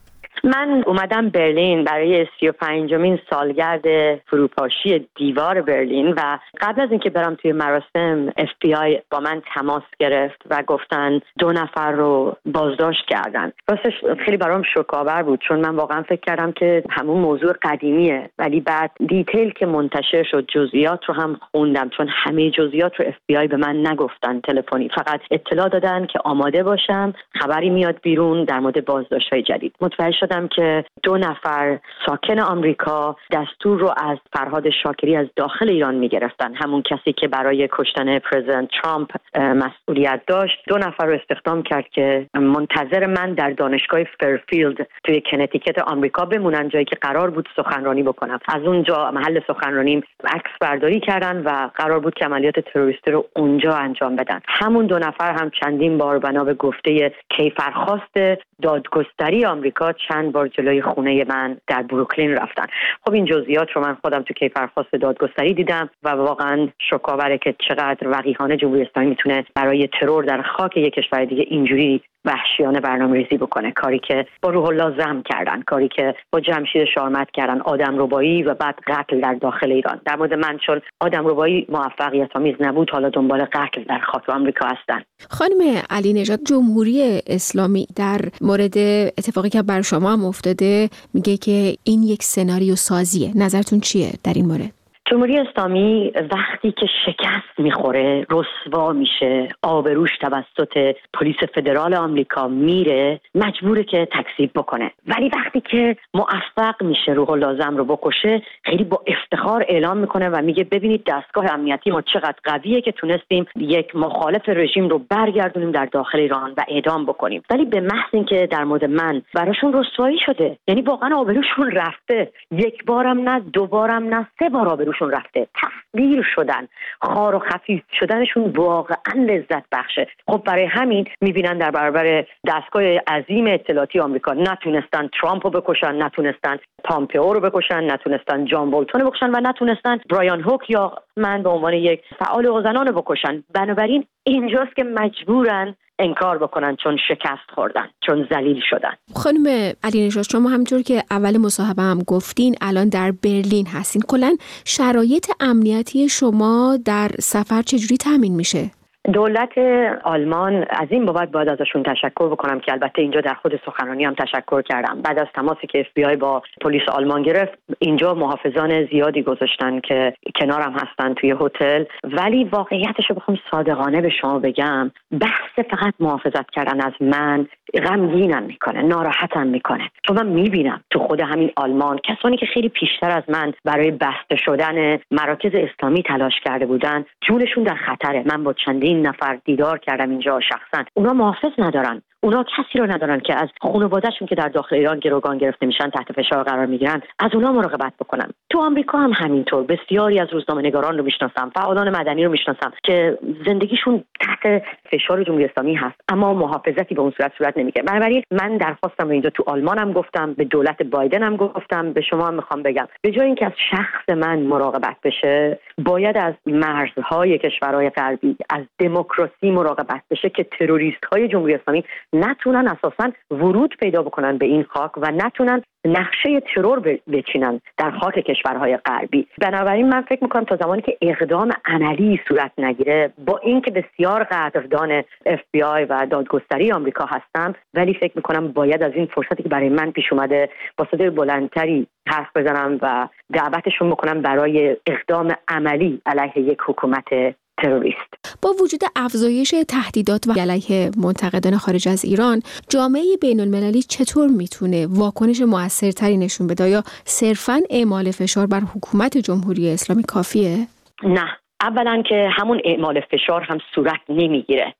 من اومدم برلین برای 35مین سالگرد فروپاشی دیوار برلین و قبل از اینکه برم توی مراسم FBI با من تماس گرفت و گفتن 2 نفر رو بازداشت کردن. راستش خیلی برام شوک‌آور بود، چون من واقعا فکر کردم که همون موضوع قدیمیه، ولی بعد دیتیل که منتشر شد جزئیات رو هم خوندم، چون همه جزئیات رو FBI به من نگفتن تلفنی، فقط اطلاع دادن که آماده باشم، خبری میاد بیرون در مورد بازداشت‌های جدید. متوجه شدم که 2 نفر ساکن آمریکا دستور رو از فرهاد شاکری از داخل ایران میگرفتن، همون کسی که برای کشتن پرزیدنت ترامپ مسئولیت داشت. 2 نفر رو استخدام کرد که منتظر من در دانشگاه فرفیلد توی کنتیکت آمریکا بمونن، جایی که قرار بود سخنرانی بکنم. از اونجا محل سخنرانیم عکس برداری کردن و قرار بود که عملیات تروریستی رو اونجا انجام بدن. همون 2 نفر هم چندین بار بنا به گفته کیفرخواست دادگستری آمریکا چند بار جلوی خونه من در بروکلین رفتن. خب این جزئیات رو من خودم تو کیفرخواست دادگستری دیدم و واقعا شوک‌آوره که چقدر وقیحانه جمهوری اسلامی میتونه برای ترور در خاک یک کشور دیگه اینجوری وحشیانه برنامه‌ریزی بکنه. کاری که با روح الله زم کردن، کاری که با جمشید شارمت کردن، آدمربایی و بعد قتل در داخل ایران. در مورد من چون آدمربایی موفقیت‌آمیز نبود، حالا دنبال قتل در خاک آمریکا هستن. خانم علی نژاد، جمهوری اسلامی در مورد اتفاقی که بر شما هم افتاده میگه که این یک سناریو سازیه. نظرتون چیه در این مورد؟ جمهوری اسلامی وقتی که شکست میخوره، رسوا میشه، آبروش توسط پلیس فدرال آمریکا میره، مجبوره که تکذیب بکنه. ولی وقتی که موفق میشه روح لازم رو بکشه، خیلی با افتخار اعلام میکنه و میگه ببینید دستگاه امنیتی ما چقدر قویه که تونستیم یک مخالف رژیم رو برگردونیم در داخل ایران و اعدام بکنیم. ولی به محض اینکه در مورد من براشون رسوایی شده، یعنی واقعا آبروشون رفته، 1 بارم نه، 2 بارم نه، 3 بار آبروشون رفته، تحقیر شدن، خار و خفیف شدنشون واقعا لذت بخشه. خب برای همین میبینن در برابر دستگاه عظیم اطلاعاتی آمریکا نتونستن ترامپ رو بکشن، نتونستن پامپئو رو بکشن، نتونستن جان بولتون رو بکشن و نتونستن برایان هوک یا من به عنوان یک فعال حقوق زنان رو بکشن. بنابراین اینجاست که مجبورن انکار بکنن، چون شکست خوردن، چون ذلیل شدن. خانم علی نژاد، شما همونطور که اول مصاحبه هم گفتین الان در برلین هستین. کلاً شرایط امنیتی شما در سفر چجوری تامین میشه؟ دولت آلمان از این بابت باید ازشون تشکر بکنم که البته اینجا در خود سخنرانی هم تشکر کردم. بعد از تماسی که FBI با پلیس آلمان گرفت، اینجا محافظان زیادی گذاشتن که کنارم هستن توی هتل. ولی واقعیتش رو بخوام صادقانه به شما بگم، بحث فقط محافظت کردن از من غمگینم میکنه، ناراحتم میکنه، چون من میبینم تو خود همین آلمان کسانی که خیلی پیشتر از من برای بسته شدن مراکز اسلامی تلاش کرده بودن، جونشون در خطره. من با چندین نفر دیدار کردم اینجا شخصا. اونا محافظ ندارن، اونا کسی رو ندارن که از خانواده‌شون که در داخل ایران گروگان گرفته میشن، تحت فشار قرار میگیرن، از اونا مراقبت بکنن. تو آمریکا هم همینطور. بسیاری از روزنامه‌نگاران رو میشناسم، فعالان مدنی رو میشناسم که زندگیشون تحت فشار جمهوری اسلامی هست، اما محافظتی به اون صورت نمیگیره. بنابراین من درخواستم رو اینجا تو آلمان هم گفتم، به دولت بایدن هم گفتم، به شما هم میخوام بگم، به جای اینکه از شخص من مراقبت بشه، باید از مرزهای کشورهای غربی، از دموکراسی مراقبت بشه که تروریست‌های جمهوری اسلامی نتونن اساساً ورود پیدا بکنن به این خاک و نتونن نقشه ترور بچینن در خاک کشورهای غربی. بنابراین من فکر میکنم تا زمانی که اقدام عملی صورت نگیره، با اینکه بسیار قدردان FBI و دادگستری آمریکا هستم، ولی فکر میکنم باید از این فرصتی که برای من پیش اومده با صدای بلندتری حرف بزنم و دعوتشون بکنم برای اقدام عملی علیه یک حکومت تروریست. با وجود افزایش تهدیدات و علیه منتقدان خارج از ایران، جامعه بین‌المللی چطور میتونه واکنش موثرتری نشون بده؟ یا صرفاً اعمال فشار بر حکومت جمهوری اسلامی کافیه؟ نه، اولا که همون اعمال فشار هم صورت نمیگیره.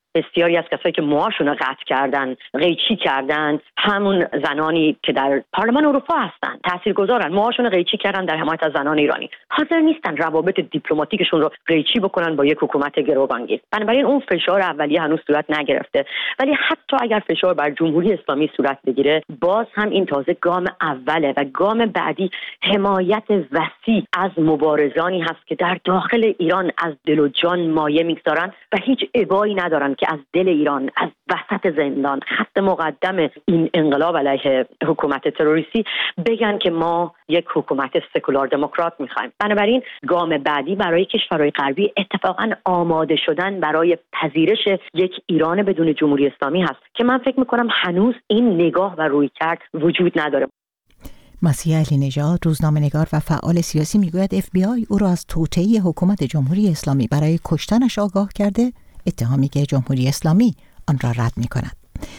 بسیاری از کسایی که موهاشون رو قطع کردن، قیچی کردن، همون زنانی که در پارلمان اروپا هستن، تاثیرگذارن، موهاشون رو قیچی کردن در حمایت از زنان ایرانی، حاضر نیستن روابط دیپلماتیکشون رو قیچی بکنن با یک حکومت گروگانگیر. بنابراین اون فشار اولیه هنوز صورت نگرفته، ولی حتی اگر فشار بر جمهوری اسلامی صورت بگیره، باز هم این تازه گام اوله و گام بعدی حمایت وسیع از مبارزانی هست که در داخل ایران از دل و جان مایه میگذارن و هیچ ابایی ندارن که از دل ایران، از وسط زندان، خط مقدم این انقلاب علیه حکومت تروریستی بگن که ما یک حکومت سکولار دموکرات میخوایم. بنابراین گام بعدی برای کشورهای غربی اتفاقا آماده شدن برای پذیرش یک ایران بدون جمهوری اسلامی هست که من فکر میکنم هنوز این نگاه و رویکرد وجود نداره. مسیح علی نژاد، روزنامه‌نگار و فعال سیاسی، میگوید FBI او را از توطئه حکومت جمهوری اسلامی برای کشتنش آگاه کرده، اتهامی که جمهوری اسلامی آن را رد می‌کند.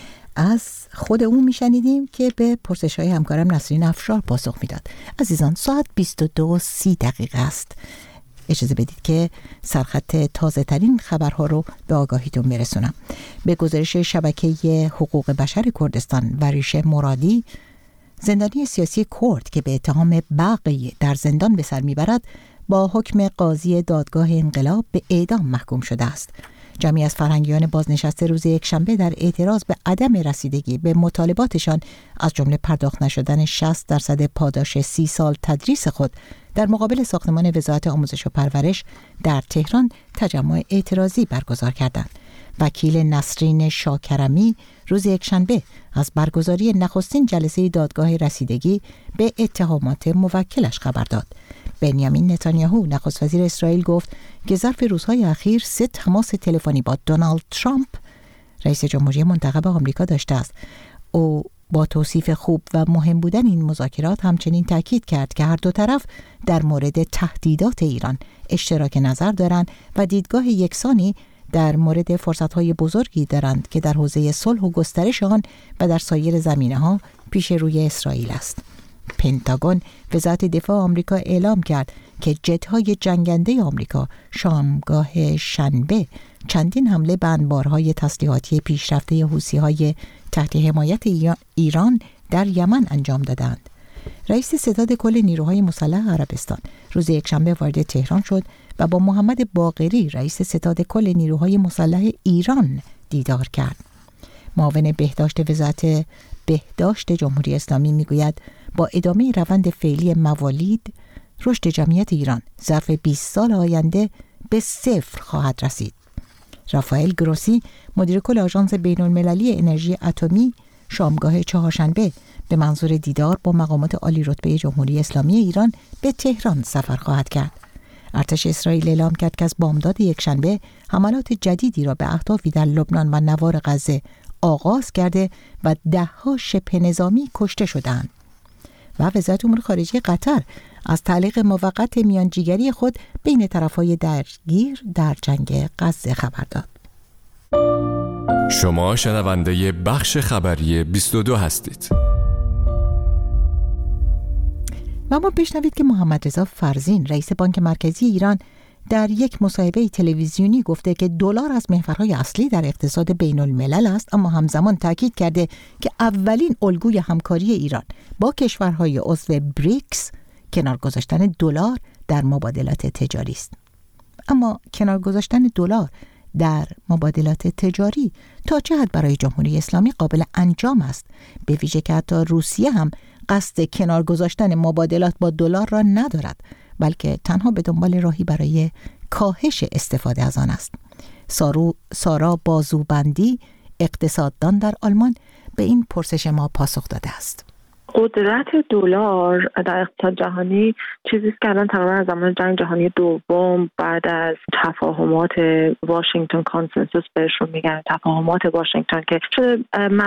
از خود او میشنیدیم که به پرسش‌های همکارم نسرین افشار پاسخ میداد. عزیزان، ساعت 22:30 است. اجازه بدید که سرخط تازه ترین خبرها رو به آگاهیتون برسونم. به گزارش شبکه حقوق بشر کردستان و ریشه مرادی، زندانی سیاسی کرد که به اتهام بغی در زندان به سر میبرد، با حکم قاضی دادگاه انقلاب به اعدام محکوم شده است. جمعی از فرهنگیان بازنشسته روز یکشنبه در اعتراض به عدم رسیدگی به مطالباتشان، از جمله پرداخت نشدن 60% پاداش 30 سال تدریس خود، در مقابل ساختمان وزارت آموزش و پرورش در تهران تجمع اعتراضی برگزار کردند. وکیل نسرین شاکرمی روز یکشنبه از برگزاری نخستین جلسه دادگاه رسیدگی به اتهامات موکلش خبر داد. بنیامین نتانیاهو، نخست وزیر اسرائیل، گفت که ظرف روزهای اخیر 3 تماس تلفنی با دونالد ترامپ، رئیس جمهوری منتخب آمریکا، داشته است. او با توصیف خوب و مهم بودن این مذاکرات همچنین تاکید کرد که هر دو طرف در مورد تهدیدات ایران اشتراک نظر دارند و دیدگاه یکسانی در مورد فرصت‌های بزرگی دارند که در حوزه صلح و گسترش آن و در سایر زمینه‌ها پیش روی اسرائیل است. پنتاگون، وزارت دفاع آمریکا، اعلام کرد که جت‌های جنگنده آمریکا شامگاه شنبه چندین حمله به انبارهای تسلیحاتی پیشرفته حوثی‌های تحت حمایت ایران در یمن انجام دادند. رئیس ستاد کل نیروهای مسلح عربستان روز یکشنبه وارد تهران شد و با محمد باقری، رئیس ستاد کل نیروهای مسلح ایران، دیدار کرد. معاون بهداشت وزارت بهداشت جمهوری اسلامی میگوید با ادامه روند فعلی موالید، رشد جمعیت ایران ظرف 20 سال آینده به 0 خواهد رسید. رافائل گروسی، مدیر کل آژانس بین‌المللی انرژی اتمی، شامگاه چهارشنبه به منظور دیدار با مقامات عالی رتبه جمهوری اسلامی ایران به تهران سفر خواهد کرد. ارتش اسرائیل اعلام کرد که از بامداد یکشنبه حملات جدیدی را به اهدافی در لبنان و نوار غزه آغاز کرده و 10 شبه نظامی کشته شدند. و وزارت امور خارجه قطر از تعلیق موقت میانجیگری خود بین طرفهای درگیر در جنگ غزه خبر داد. شما شنونده بخش خبری 22 هستید. و ما بشنوید که محمد رضا فرزین، رئیس بانک مرکزی ایران، در یک مصاحبه تلویزیونی گفته که دلار از محورهای اصلی در اقتصاد بین الملل است، اما همزمان تاکید کرده که اولین الگوی همکاری ایران با کشورهای عضو بریکس کنار گذاشتن دلار در مبادلات تجاری است. اما کنار گذاشتن دلار در مبادلات تجاری تا چه حد برای جمهوری اسلامی قابل انجام است، به ویژه که حتی روسیه هم قصد کنار گذاشتن مبادلات با دلار را ندارد، بلکه تنها به دنبال راهی برای کاهش استفاده از آن است. سارا بازوبندی، اقتصاددان در آلمان، به این پرسش ما پاسخ داده است. قدرت دلار در اقتصاد جهانی چیزی است که الان تقریبا از زمان جنگ جهانی دوم، بعد از تفاهمات واشنگتن کانسنسوس بهشون میگن، تفاهمات واشنگتن که شده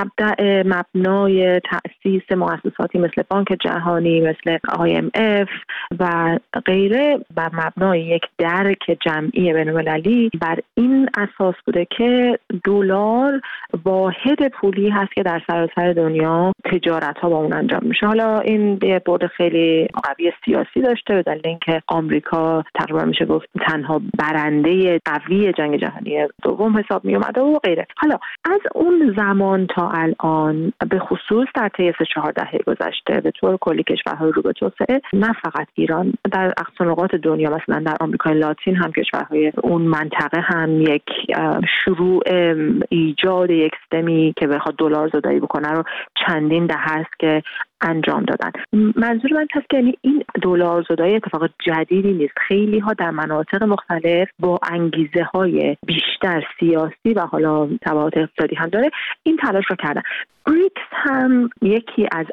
مبنای تأسیس مؤسساتی مثل بانک جهانی، مثل IMF و غیره، بر مبنای یک درک جمعی بین‌المللی، بر این اساس بوده که دلار واحد پولی هست که در سراسر دنیا تجارت ها با اون انجام انجام میشه. حالا این یه بعد خیلی قوی سیاسی داشته به دلیل اینکه آمریکا تقریبا میشه گفت تنها برنده قوی جنگ جهانی دوم حساب می اومده و غیره. حالا از اون زمان تا الان به خصوص در طی 4 دهه گذشته به طور کلی کشورهای رو به توسعه، نه فقط ایران، در اقصا نقاط دنیا مثلا در آمریکای لاتین هم کشورهای اون منطقه هم یک شروع ایجاد یک سیستمی که بخواد دلار زدایی بکنه رو چندین دهه است که انجام دادن. منظور من هست که یعنی این دلار زدایی اتفاق جدیدی نیست. خیلی ها در مناطق مختلف با انگیزه های بیشتر سیاسی و حالا تبعات اقتصادی هم داره این تلاش رو کردن. بریکس هم یکی از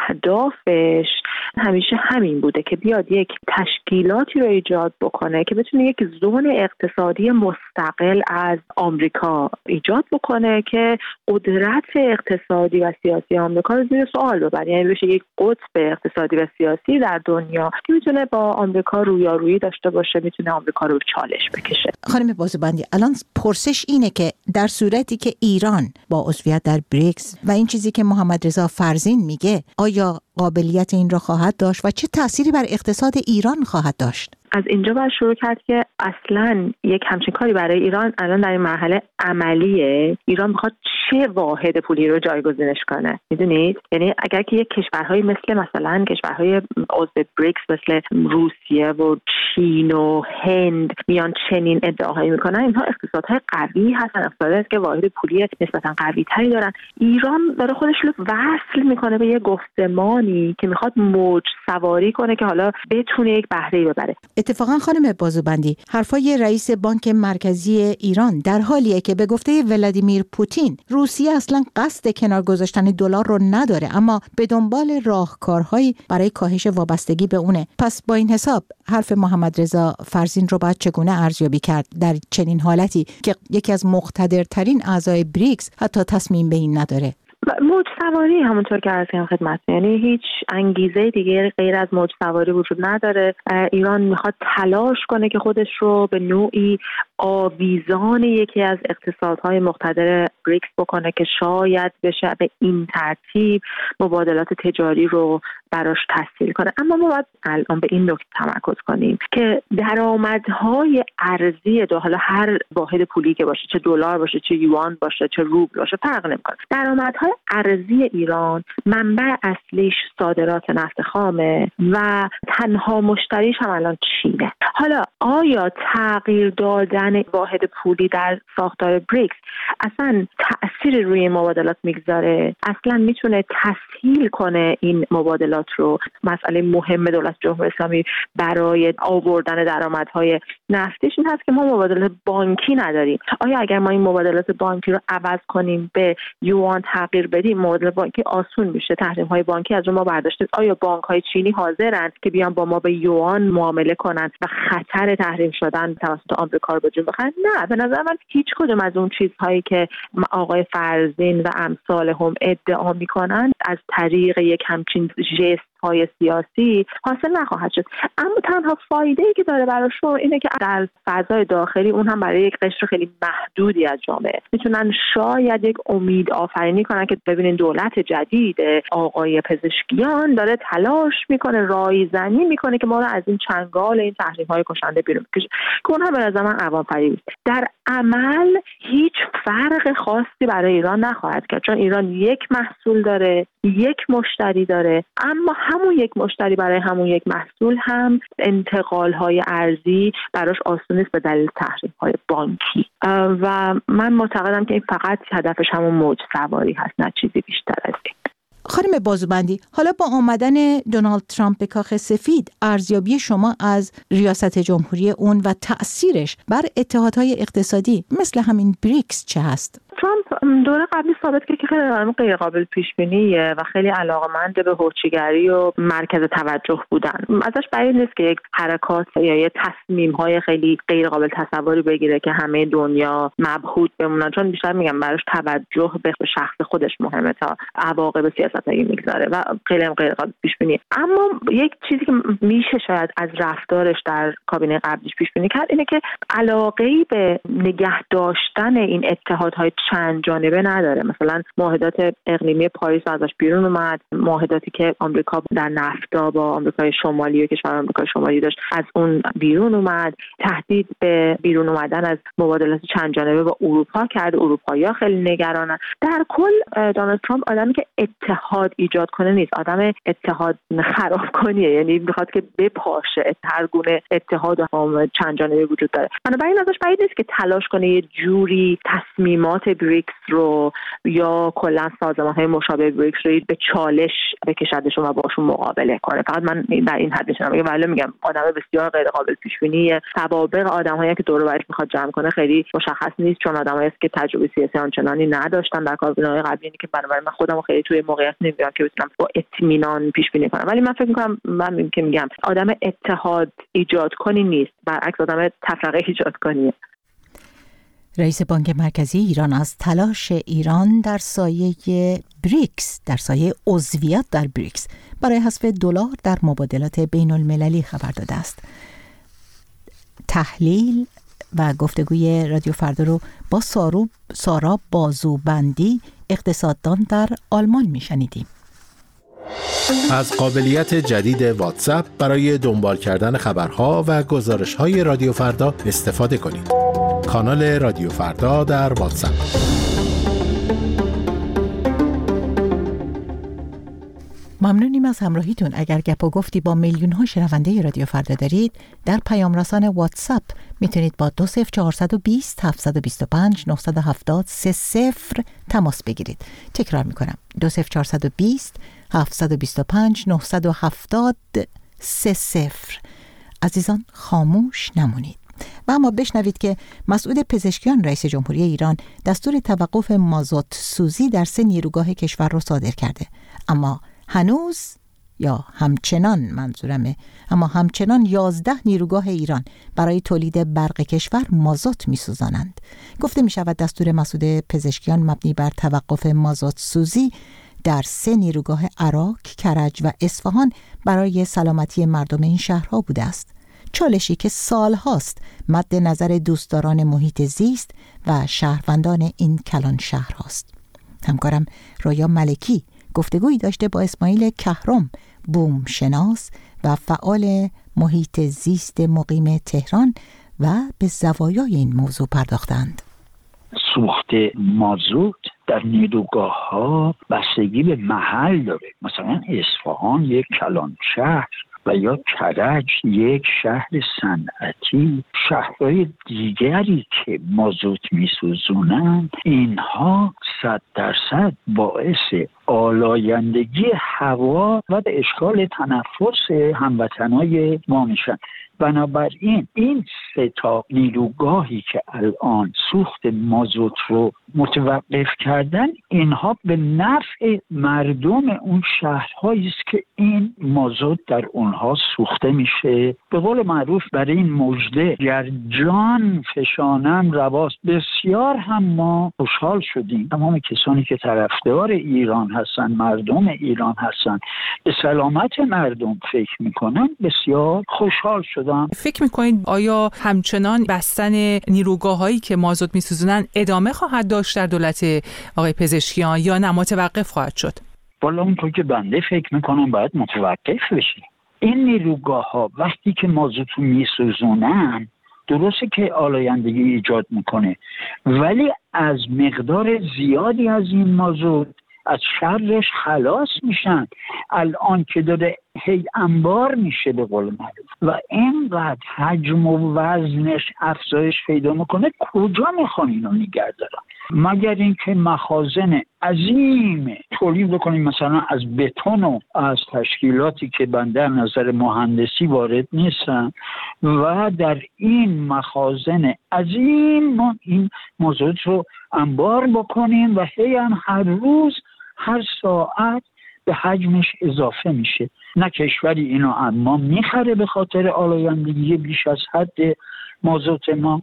اهدافش همیشه همین بوده که بیاد یک تشکیلاتی رو ایجاد بکنه که بتونه یک زون اقتصادی مستقل از آمریکا ایجاد بکنه که قدرت اقتصادی و سیاسی آمریکا رو زیر سوال ببره، یعنی بشه یک قطب اقتصادی و سیاسی در دنیا که میتونه با آمریکا رویارویی داشته باشه، میتونه آمریکا رو چالش بکشه. خانم بازوبندی، الان پرسش اینه که در صورتی که ایران با عضویت در بریکس و این چیزی که محمد رضا فرزین میگه، آیا قابلیت این را خواهد داشت و چه تأثیری بر اقتصاد ایران خواهد داشت؟ از اینجا باید شروع کرد که اصلا یک همچین کاری برای ایران الان در این مرحله عملیه. ایران میخواد چه واحد پولی رو جایگزینش کنه؟ میدونید؟ یعنی اگر که یک کشورهایی مثلا کشورهای عضو بریکس مثل روسیه و چین و هند میان چنین ادعاهایی میکنن، اینها اقتصادهای قوی هستن، اقتصادی که واحد پولی نسبتا قوی تری دارن. ایران داره خودش رو وصل میکنه به یه گفتمانی که میخواد موج سواری کنه که حالا بتونه یک بهره‌ای ببره. اتفاقا خانم بازوبندی، حرفای رئیس بانک مرکزی ایران در حالیه که به گفته ولادیمیر پوتین روسیه اصلا قصد کنار گذاشتن دلار رو نداره، اما به دنبال راهکارهایی برای کاهش وابستگی به اونه. پس با این حساب حرف محمد رضا فرزین رو باید چگونه ارزیابی کرد در چنین حالتی که یکی از مقتدرترین اعضای بریکس حتی تصمیم به این نداره؟ موج سواری همونطور که عرض کردم خدمت، یعنی هیچ انگیزه دیگه غیر از موج سواری وجود نداره. ایران میخواد تلاش کنه که خودش رو به نوعی آویزان یکی از اقتصادهای مقتدر بریکس بکنه که شاید بشه به این ترتیب مبادلات تجاری رو براش تسهیل کنه. اما ما باید الان به این نکته تمرکز کنیم که درآمدهای ارزی حالا هر واحد پولی که باشه، چه دلار باشه، چه یوان باشه، چه روبل باشه، فرق نمیکنه. درآمدهای ارزی ایران منبع اصلیش صادرات نفت خامه و تنها مشتریش هم الان چینه. حالا آیا تغییر دادن واحد پولی در ساختار بریکس اصلا تأثیر روی مبادلات میگذاره؟ اصلا میتونه تسهیل کنه این مبادلات رو؟ مسئله مهم دولت جمهوری اسلامی برای آوردن درآمدهای نفتیش این هست که ما مبادلات بانکی نداریم. آیا اگر ما این مبادلات بانکی رو عوض کنیم، به یوان تغییر بدیم، مبادله بانکی آسون میشه، تحریم‌های بانکی از ما برداشته. آیا بانک‌های چینی حاضرند که بیان با ما به یوان معامله کنند و خطر تحریم شدن توسط آمریکا رو به جون بخرن؟ نه، به نظر من هیچ کدوم از اون چیزهایی که آقای فرزین و امثال هم ادعا میکنن از طریق یک همچین ژست های سیاسی حاصل نخواهد شد. اما تنها فایده‌ای که داره براشون اینه که در فضای داخلی، اون هم برای یک قشر خیلی محدودی از جامعه، میتونن شاید یک امید آفرینی کنن که ببینین دولت جدید آقای پزشکیان داره تلاش میکنه، رایزنی میکنه که ما رو از این چنگال این تحریم‌های کشنده بیرون بکشه، که اون هم به نظر من عوام فریبی است. در عمل هیچ فرق خاصی برای ایران نخواهد کرد، چون ایران یک محصول داره، یک مشتری داره، اما همون یک مشتری برای همون یک محصول هم انتقال‌های ارزی براش آسون نیست به دلیل تحریم‌های بانکی. و من معتقدم که این فقط هدفش همون موج سواری هست، نه چیزی بیشتر از این. خانم بازوبندی، حالا با آمدن دونالد ترامپ به کاخ سفید، ارزیابی شما از ریاست جمهوری اون و تأثیرش بر اتحادهای اقتصادی مثل همین بریکس چه هست؟ ترامپ دوره قبلی ثابت کرد که خیلی آدم غیر قابل پیش بینیه و خیلی علاقه‌مند به هوچیگری و مرکز توجه بودن. ازش بعید نیست که یک حرکات یا یک تصمیم‌های خیلی غیر قابل تصوری بگیره که همه دنیا مبهوت بمونن، چون بیشتر میگم براش توجه به شخص خودش مهمه تا عواقب سیاستایی میگذاره و خیلی غیر قابل پیش بینی. اما یک چیزی که میشه شاید از رفتارش در کابینه قبلیش پیش بینی کرد اینه که علاقه‌ای به نگه داشتن این اتحادهای چند جانبه نداره. مثلا معاهدات اقلیمی پاریس ازش بیرون اومد، معاهداتی که آمریکا در نفتا با آمریکای شمالی و کشور آمریکای شمالی داشت از اون بیرون اومد. تهدید به بیرون اومدن از مبادلات چند جانبه با اروپا کرد. اروپایی‌ها خیلی نگرانن. در کل دونالد ترامپ آدمی که اتحاد ایجاد کنه نیست، آدم اتحاد خراب کنیه، یعنی میخواد که بپاشه هر گونه اتحاد و چند جانبه وجود داره. بنابراین ازش بعید نیست که تلاش کنه یه جوری تصمیمات بریکس رو یا کلا سازمان‌های مشابه بریکس رو به چالش بکشدشون و باشون مقابله کنه. فقط من در این حد میشم ولی میگم آدم بسیار غیر قابل پیش بینیه. سوابق آدمایی که دور و برش میخواد جمع کنه خیلی مشخص نیست، چون آدمایی که تجربه سیاسی آنچنانی نداشتن در کابینه‌های قبلی، که بنابراین من خودم خیلی توی موقعیت نمیام که بتونم با اطمینان پیش بینی کنم. ولی من فکر می‌کنم من که میگم آدم اتحاد ایجاد کنی نیست، برعکس آدم تفرقه ایجاد کنیه. رئیس بانک مرکزی ایران از تلاش ایران در سایه بریکس، در سایه عضویت در بریکس برای حذف دلار در مبادلات بین المللی خبر داده است. تحلیل و گفتگوی رادیو فردا رو با سارا بازوبندی، اقتصاددان در آلمان میشنیدیم. از قابلیت جدید واتساپ برای دنبال کردن خبرها و گزارش‌های رادیو فردا استفاده کنید. کانال رادیو فردا در واتساپ. ممنونیم از همراهیتون. اگر گپ و گفتی با میلیون ها شنونده رادیو فردا دارید، در پیام رسان واتساپ میتونید با 20420 725 970 30 تماس بگیرید. تکرار میکنم 20420 725 970 30. عزیزان خاموش نمونید. و اما بشنوید که مسعود پزشکیان رئیس جمهوری ایران دستور توقف مازوت سوزی در 3 نیروگاه کشور رو صادر کرده، اما هنوز همچنان 11 نیروگاه ایران برای تولید برق کشور مازوت می‌سوزانند. گفته می‌شود دستور مسعود پزشکیان مبنی بر توقف مازوت سوزی در 3 نیروگاه عراق، کرج و اصفهان برای سلامتی مردم این شهرها بوده است. چالشی که سالهاست مد نظر دوستداران محیط زیست و شهروندان این کلان شهرهاست. همکارم رویا ملکی گفتگویی داشته با اسماعیل کهرم، بوم شناس و فعال محیط زیست مقیم تهران، و به زوایای این موضوع پرداختند. سوخت مازوت در نیروگاه ها بستگی به محل داره. مثلا اصفهان یک کلان شهر و یا کرج یک شهر صنعتی، شهرهای دیگری که مازوت میسوزونن، اینها 100% باعث آلایندگی هوا و به اشکال تنفس هموطنای ما میشن. بنابراین این 3 نیروگاهی که الان سوخت مازوت رو متوقف کردن، اینها به نفع مردم اون شهرهایی است که این مازوت در اونها سوخته میشه. به قول معروف برای این مژده گر جان فشانم رواست. بسیار هم ما خوشحال شدیم، تمام کسانی که طرفدار ایران هستن، مردم ایران هستن، به سلامت مردم فکر میکنن، بسیار خوشحال شدم. فکر میکنید آیا همچنان بستن نیروگاه هایی که مازوت میسوزونن ادامه خواهد داشت در دولت آقای پزشکیان یا نه متوقف خواهد شد؟ والا اونطور که بنده فکر میکنم باید متوقف بشه. این نیروگاه ها وقتی که مازوت رو میسوزونن درسته که آلایندگی ایجاد میکنه، ولی از مقدار زیادی از این مازوت از شرش خلاص میشن. الان که داره هی انبار میشه به قول معروف و اینقدر حجم و وزنش افزایش پیدا میکنه، کجا میخوان اینو نگه دارن؟ مگر اینکه مخازن عظیم تولید بکنیم، مثلا از بتون و از تشکیلاتی که بنده نظر مهندسی وارد نیستن، و در این مخازن عظیم ما این مازوت رو انبار بکنیم و هی هر روز هر ساعت به حجمش اضافه میشه. نه کشوری اینو اما میخره به خاطر آلایندگی بیش از حد مازوت ما،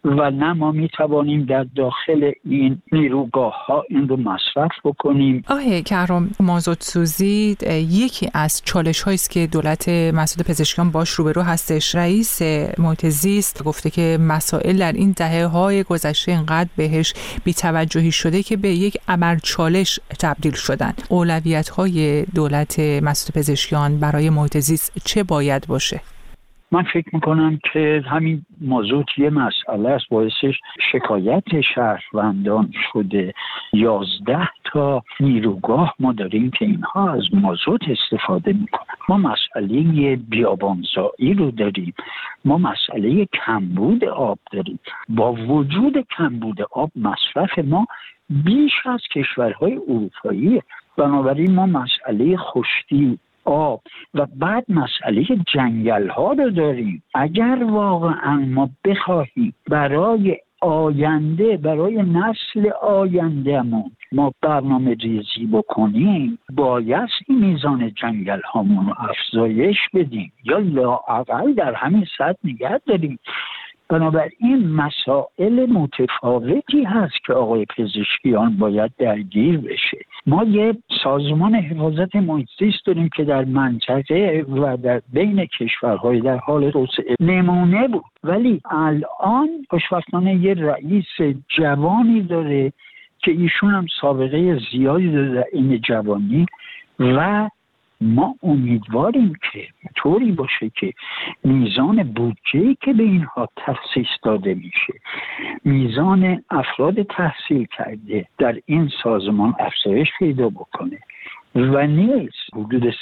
و نه ما میتوانیم در داخل این نیروگاه ها این رو مصرف بکنیم. آقای کهرام، مازوت سوزی یکی از چالش هایی است که دولت مسعود پزشکیان باش روبرو هستش. رئیس محیط زیست گفته که مسائل در این دهه‌های گذشته اینقدر بهش بی‌توجهی شده که به یک ابرچالش تبدیل شدن. اولویت‌های دولت مسعود پزشکیان برای محیط زیست چه باید باشه؟ من فکر میکنم که همین مازوت یه مسئله است، باعثش شکایت شهروندان شده. 11 تا نیروگاه ما داریم که اینها از مازوت استفاده میکنن. ما مسئله بیابانزایی رو داریم، ما مسئله کمبود آب داریم. با وجود کمبود آب مصرف ما بیش از کشورهای اروپایی، بنابراین ما مسئله خشکی آب و بعد مسئله جنگل ها رو داریم. اگر واقعا ما بخواهیم برای آینده، برای نسل آیندهمون ما برنامه ریزی بکنیم، باید این میزان جنگل هامون رو افزایش بدیم یا لااقل در همین سطح نگه داریم. بنابراین مسائل متفاوتی هست که آقای پزشکیان باید درگیر بشه. ما یه سازمان حفاظت محیط زیست داریم که در منطقه و در بین کشورهای در حال توسعه نمونه بود، ولی الان خوشبختانه یه رئیس جوانی داره که ایشون هم سابقه زیادی داره در این جوانی و ما امیدواریم که طوری باشه که میزان بودجه‌ای که به اینها تخصیص داده میشه، میزان افراد تحصیل کرده در این سازمان افزایش پیدا بکنه و نیز حدود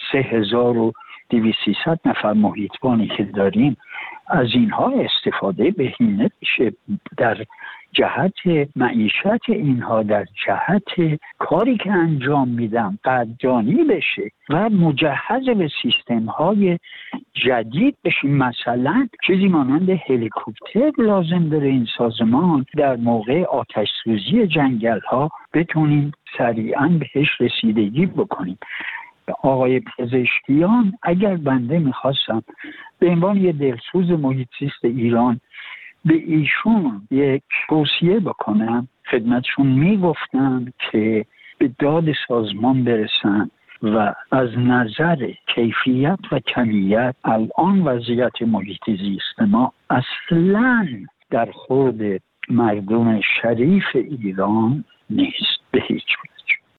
3200 نفر محیطبانی که داریم از اینها استفاده بهینه بشه در جهت معیشت اینها، در جهت کاری که انجام میدن قدردانی بشه و مجهز به سیستم‌های جدید بشه. مثلا چیزی مانند هلیکوپتر لازم داره این سازمان در موقع آتش سوزی جنگل‌ها بتونیم سریعاً بهش رسیدگی بکنیم. آقای پزشکیان، اگر بنده میخواستم به عنوان یه دلسوز محیط زیست ایران به ایشون یک توصیه بکنم، خدمتشون میگفتم که به داد سازمان برسن و از نظر کیفیت و کمیت الان وضعیت محیط زیست ما اصلاً در خورد مردم شریف ایران نیست به هیچ وجه.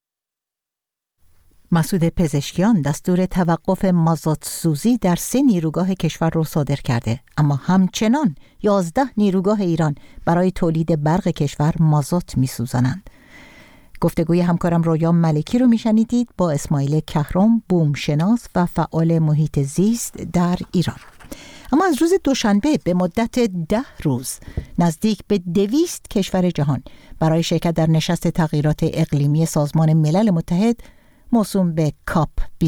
مسعود پزشکیان دستور توقف مازوت سوزی در 3 نیروگاه کشور را صادر کرده، اما همچنان 11 نیروگاه ایران برای تولید برق کشور مازوت می‌سوزانند. گفتگوی همکارم رویا ملکی رو میشنیدید با اسماعیل کهرام، بومشناس و فعال محیط زیست در ایران. اما از روز دوشنبه به مدت 10 روز نزدیک به 200 کشور جهان برای شرکت در نشست تغییرات اقلیمی سازمان ملل متحد موسوم به کاپ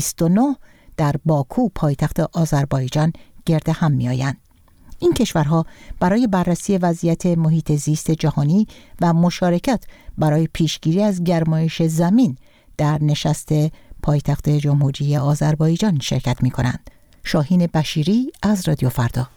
29 در باکو پایتخت آذربایجان گرد هم می آیند. این کشورها برای بررسی وضعیت محیط زیست جهانی و مشارکت برای پیشگیری از گرمایش زمین در نشست پایتخت جمهوری آذربایجان شرکت می کنند. شاهین بشیری از رادیو فردا.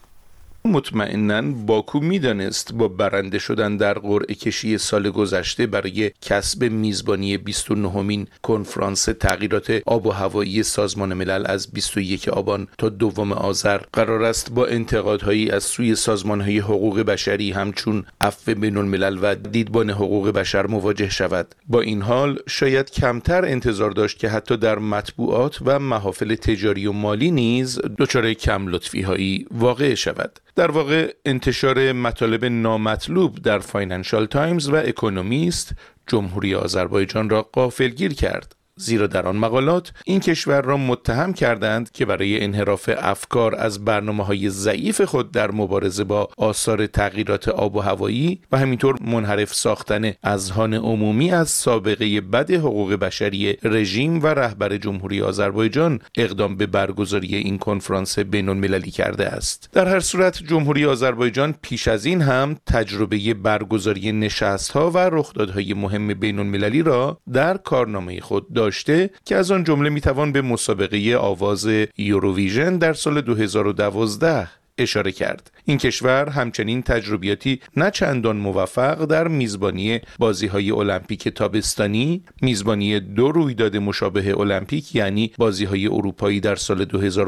مطمئناً باکو میدانست با برنده شدن در قرعه کشی سال گذشته برای کسب میزبانی 29مین کنفرانس تغییرات آب و هوایی سازمان ملل از 21 آبان تا 2 آذر قرار است با انتقادهایی از سوی سازمان‌های حقوق بشری همچون عفو بین‌الملل و دیدبان حقوق بشر مواجه شود. با این حال شاید کمتر انتظار داشت که حتی در مطبوعات و محافل تجاری و مالی نیز دچار کم لطفی‌هایی واقع شود. در واقع انتشار مطالب نامطلوب در فاینانشال تایمز و اکونومیست جمهوری آذربایجان را غافلگیر کرد، زیرا در آن مقالات این کشور را متهم کردند که برای انحراف افکار از برنامه‌های ضعیف خود در مبارزه با آثار تغییرات آب و هوایی و همینطور منحرف ساختن اذهان عمومی از سابقه بد حقوق بشری رژیم و رهبر جمهوری آذربایجان اقدام به برگزاری این کنفرانس بین‌المللی کرده است. در هر صورت جمهوری آذربایجان پیش از این هم تجربه برگزاری نشست‌ها و رخدادهای مهم بین‌المللی را در کارنامه خود داشته که از آن جمله میتوان به مسابقه آواز یوروویژن در سال 2012 اشاره کرد. این کشور همچنین تجربیاتی نه چندان موفق در میزبانی بازی‌های المپیک تابستانی، میزبانی 2 رویداد مشابه المپیک یعنی بازی‌های اروپایی در سال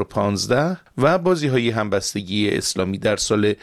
2015 و بازی‌های همبستگی اسلامی در سال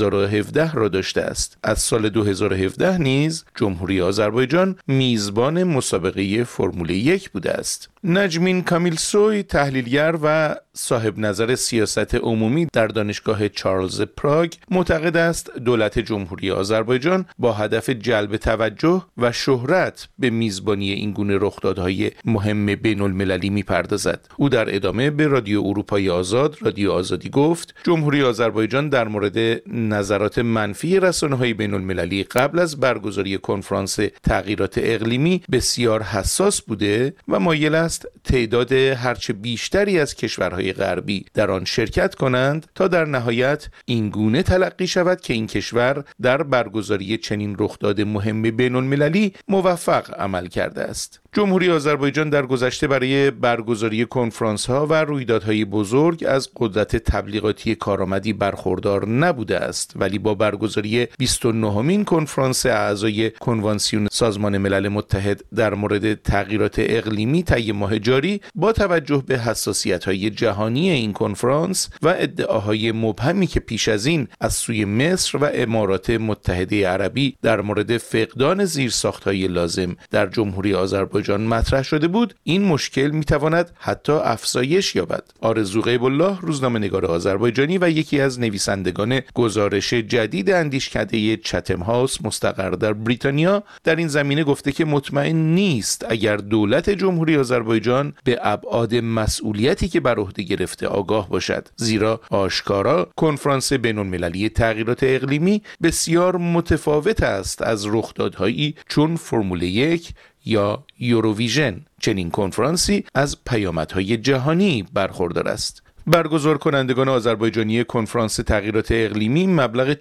2017 را داشته است. از سال 2017 نیز جمهوری آذربایجان میزبان مسابقه فرمول 1 بوده است. نجمین کامیلسوی، تحلیلگر و صاحب نظر سیاست عمومی در دانشگاه چارلز پراگ، معتقد است دولت جمهوری آذربایجان با هدف جلب توجه و شهرت به میزبانی این گونه رخدادهای مهم بین المللی میپردازد. او در ادامه به رادیو اروپای آزاد، رادیو آزادی گفت جمهوری آذربایجان در مورد نظرات منفی رسانه‌های بین المللی قبل از برگزاری کنفرانس تغییرات اقلیمی بسیار حساس بوده و مایل است تعداد هرچه بیشتری از کشورهای غربی در آن شرکت کنند تا در نهایت این گونه تلقی شود که این کشور در برگزاری چنین رخداد مهم بین المللی موفق عمل کرده است. جمهوری آذربایجان در گذشته برای برگزاری کنفرانس‌ها و رویدادهای بزرگ از قدرت تبلیغاتی کارآمدی برخوردار نبوده است، ولی با برگزاری 29مین کنفرانس اعضای کنوانسیون سازمان ملل متحد در مورد تغییرات اقلیمی طی ماه جاری، با توجه به حساسیت‌های جهانی این کنفرانس و ادعاهای مبهمی که پیش از این از سوی مصر و امارات متحده عربی در مورد فقدان زیرساخت‌های لازم در جمهوری آذربایجان مطرح شده بود، این مشکل میتواند حتی افزایش یابد. آرزو غیب‌الله، روزنامه‌نگار آذربایجانی و یکی از نویسندگان گزارش جدید اندیشکده چتم هاوس مستقر در بریتانیا، در این زمینه گفته که مطمئن نیست اگر دولت جمهوری آذربایجان به ابعاد مسئولیتی که بر عهده گرفته آگاه باشد، زیرا آشکارا کنفرانس بین‌المللی تغییرات اقلیمی بسیار متفاوت است از رخدادهایی چون فرمول 1 یا یوروویژن. چنین کنفرانسی از پیامدهای جهانی برخوردار است. برگزار کنندگان آذربایجانی کنفرانس تغییرات اقلیمی مبلغ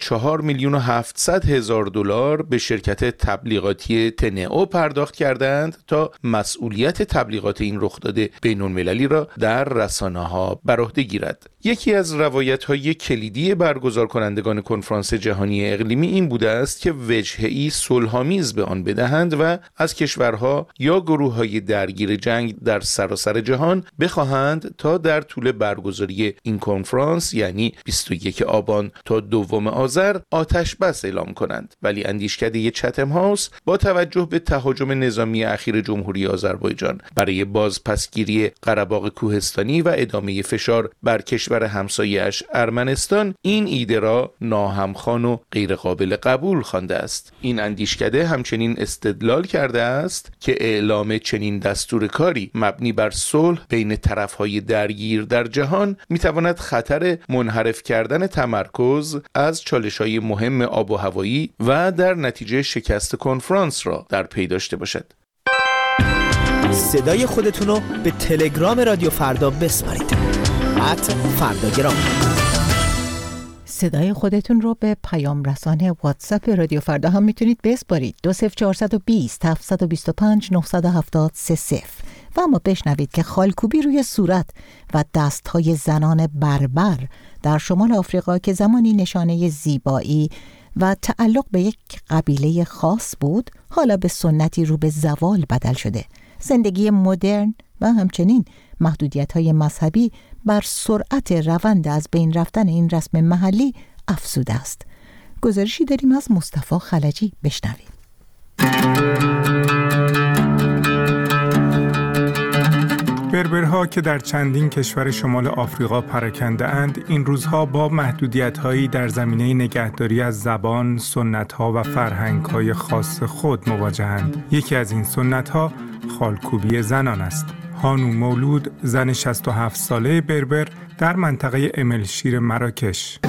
4,700,000 دلار به شرکت تبلیغاتی تنئو پرداخت کردند تا مسئولیت تبلیغات این رخداد بین‌المللی را در رسانه‌ها بر عهده گیرد. یکی از روایت‌های کلیدی برگزار کنندگان کنفرانس جهانی اقلیمی این بوده است که وجهه‌ای صلح‌آمیز به آن بدهند و از کشورها یا گروه‌های درگیر جنگ در سراسر جهان بخواهند تا در طول برگزاری این کنفرانس یعنی 21 آبان تا 2 آذر آتش بس اعلام کنند. ولی اندیشکده چتم هاوس با توجه به تهاجم نظامی اخیر جمهوری آذربایجان برای بازپسگیری قره‌باغ کوهستانی و ادامه فشار بر کشور همسایه‌اش ارمنستان این ایده را ناهمخوان و غیر قابل قبول خوانده است. این اندیشکده همچنین استدلال کرده است که اعلام چنین دستور کاری مبنی بر صلح بین طرف‌های درگیر در جهان می‌تواند خطر منحرف کردن تمرکز از چالش‌های مهم آب و هوایی و در نتیجه شکست کنفرانس را در پی داشته باشد. صدای خودتون رو به تلگرام رادیو فردا بسپارید. @فرداگرام. صدای خودتون رو به پیام رسانه واتساپ رادیو فردا هم میتونید بسپارید. 20420 725 970 و اما بشنوید که خالکوبی روی صورت و دستهای زنان بربر در شمال آفریقا که زمانی نشانه زیبایی و تعلق به یک قبیله خاص بود، حالا به سنتی رو به زوال بدل شده. زندگی مدرن و همچنین محدودیت‌های مذهبی بر سرعت روند از بین رفتن این رسم محلی افزوده است. گزارشی داریم از مصطفی خلجی، بشنوید. بربرها که در چندین کشور شمال آفریقا پراکنده اند، این روزها با محدودیت‌هایی در زمینه نگهداری از زبان، سنت‌ها و فرهنگ‌های خاص خود مواجه‌اند. یکی از این سنت‌ها خالکوبی زنان است. هانو مولود، زن 67 ساله بربر در منطقه املشیر مراکش.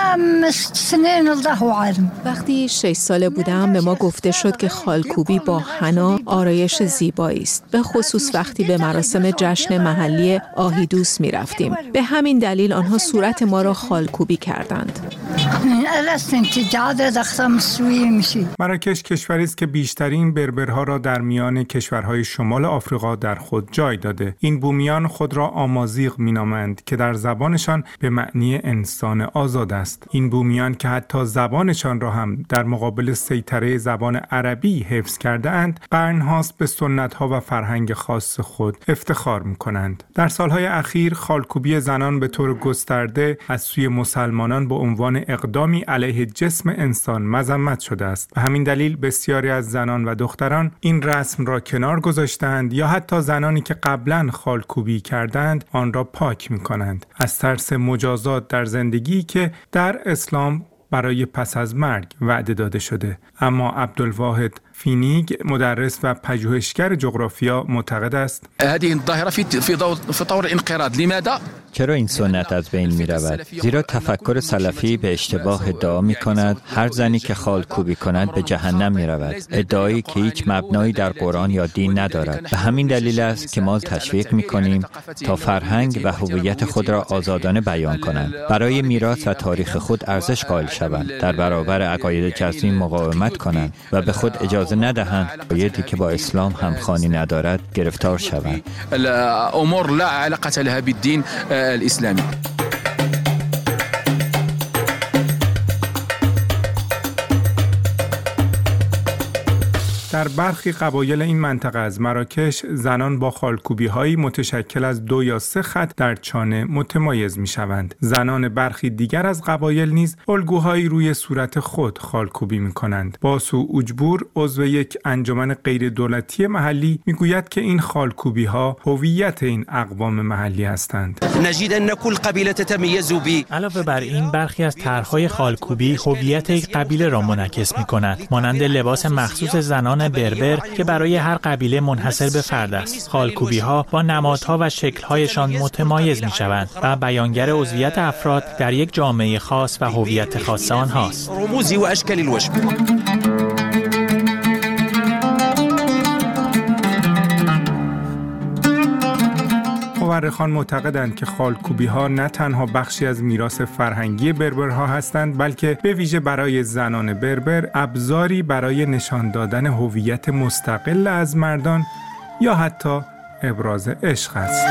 وقتی 6 ساله بودم به ما گفته شد که خالکوبی با حنا آرایش زیبایی است، به خصوص وقتی به مراسم جشن محلی آهیدوس می رفتیم. به همین دلیل آنها صورت ما را خالکوبی کردند. مراکش کشوری است که بیشترین بربرها را در میان کشورهای شمال آفریقا در خود جای داده. این بومیان خود را آمازیغ مینامند که در زبانشان به معنی انسان آزاد است. این بومیان که حتی زبانشان را هم در مقابل سیطره زبان عربی حفظ کرده اند، قرن‌هاست به سنت‌ها و فرهنگ خاص خود افتخار می‌کنند. در سالهای اخیر خالکوبی زنان به طور گسترده از سوی مسلمانان به عنوان اقدامی علیه جسم انسان مذمت شده است. به همین دلیل بسیاری از زنان و دختران این رسم را کنار گذاشتند یا حتی زنانی که قبلاً خالکوبی کردند آن را پاک می‌کنند از ترس مجازات در زندگی که در اسلام برای پس از مرگ وعده داده شده. اما عبدالواحد فینیگ، مدرس و پژوهشگر جغرافیا، معتقد است هذه الظاهرة في طور انقراض. لماذا؟ چرا این سنت از بین می رود؟ زیرا تفکر سلفی به اشتباه ادعا می کند هر زنی که خالکوبی کند به جهنم می رود، ادعایی که هیچ مبنایی در قرآن یا دین ندارد. به همین دلیل است که ما تشویق می کنیم تا فرهنگ و هویت خود را آزادانه بیان کنند، برای میراث و تاریخ خود ارزش قائل شوند، در برابر عقاید جزمی مقاومت کنند و به خود اجازه ندهند عقایدی که با اسلام همخوانی ندارد گرفتار شوند. امور لا علاقه لها بالدین الاسلامی. در برخی قبایل این منطقه از مراکش زنان با خالکوبی‌هایی متشکل از 2 یا 3 خط در چانه متمایز می‌شوند. زنان برخی دیگر از قبایل نیز الگوهایی روی صورت خود خالکوبی می‌کنند. باسو اوجبور، عضو یک انجمن غیر دولتی محلی، می‌گوید که این خالکوبی‌ها هویت این اقوام محلی هستند. نجد ان كل قبیله تتميز به. علاوه بر این برخی از طرح‌های خالکوبی هویت یک قبیله را منعکس می‌کند، مانند لباس مخصوص زنان بربر که برای هر قبیله منحصر به فرد است. خالکوبی‌ها با نمادها و شکل‌هایشان متمایز می‌شوند و بیانگر عضویت افراد در یک جامعه خاص و هویت خاص آنهاست. رموز و اشکال الوجه. مورخان معتقدند که خالکوبی‌ها نه تنها بخشی از میراث فرهنگی بربرها هستند، بلکه به ویژه برای زنان بربر ابزاری برای نشان دادن هویت مستقل از مردان یا حتی ابراز عشق است.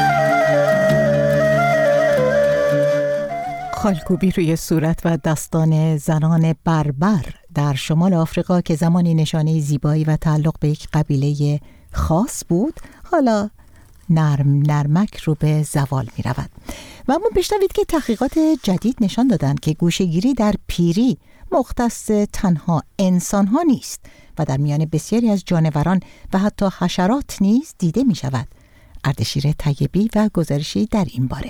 خالکوبی روی صورت و دستان زنان بربر در شمال آفریقا که زمانی نشانه زیبایی و تعلق به یک قبیله خاص بود، حالا نرمک رو به زوال می رود. و اما بشنوید که تحقیقات جدید نشان دادند که گوشه‌گیری در پیری مختص تنها انسان ها نیست و در میان بسیاری از جانوران و حتی حشرات نیز دیده می شود. اردشیر طیبی و گزارشی در این باره.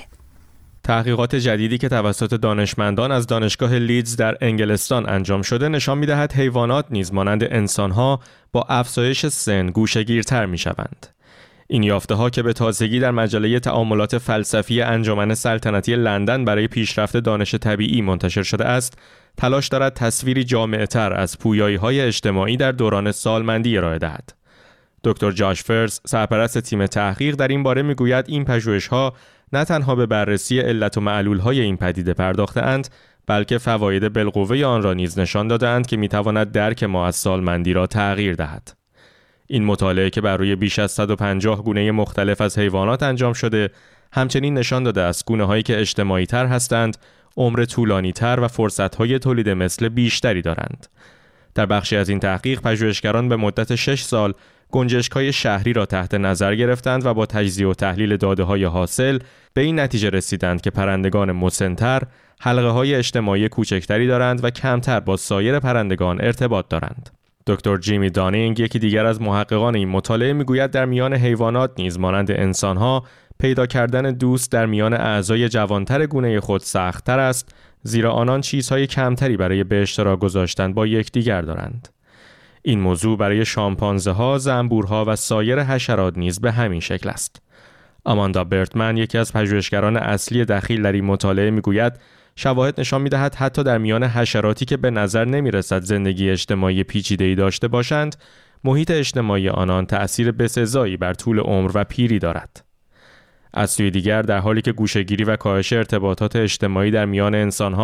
تحقیقات جدیدی که توسط دانشمندان از دانشگاه لیدز در انگلستان انجام شده نشان می‌دهد حیوانات نیز مانند انسان‌ها با افزایش سن گوشه‌گیرتر می‌شوند. این یافته‌ها که به تازگی در مجله تأملات فلسفی انجمن سلطنتی لندن برای پیشرفت دانش طبیعی منتشر شده است، تلاش دارد تصویری جامع‌تر از پویایی‌های اجتماعی در دوران سالمندی ارائه دهد. دکتر جاش فرز، سرپرست تیم تحقیق، در این باره می‌گوید این پژوهش‌ها نه تنها به بررسی علت و معلول‌های این پدیده پرداخته‌اند، بلکه فواید بالقوه آن را نیز نشان داده‌اند که می‌تواند درک ما از سالمندی را تغییر دهد. این مطالعه که بر روی بیش از 150 گونه مختلف از حیوانات انجام شده، همچنین نشان داده است گونه‌هایی که اجتماعی‌تر هستند، عمر طولانی‌تر و فرصت‌های تولید مثل بیشتری دارند. در بخشی از این تحقیق، پژوهشگران به مدت 6 سال گنجشک‌های شهری را تحت نظر گرفتند و با تجزیه و تحلیل داده‌های حاصل به این نتیجه رسیدند که پرندگان مسن‌تر حلقه‌های اجتماعی کوچکتری دارند و کمتر با سایر پرندگان ارتباط دارند. دکتر جیمی دانینگ، یکی دیگر از محققان این مطالعه، میگوید در میان حیوانات نیز مانند انسان‌ها پیدا کردن دوست در میان اعضای جوانتر گونه خود سخت‌تر است، زیرا آنان چیزهای کمتری برای به اشتراک گذاشتن با یکدیگر دارند. این موضوع برای شامپانزه‌ها، زنبورها و سایر حشرات نیز به همین شکل است. آماندا برتمن، یکی از پژوهشگران اصلی دخیل در این مطالعه، میگوید شواهد نشان می‌دهد حتی در میان حشراتی که به نظر نمی‌رسد زندگی اجتماعی پیچیده‌ای داشته باشند، محیط اجتماعی آنان تأثیر بسزایی بر طول عمر و پیری دارد. از سوی دیگر، در حالی که گوشه‌گیری و کاهش ارتباطات اجتماعی در میان انسان‌ها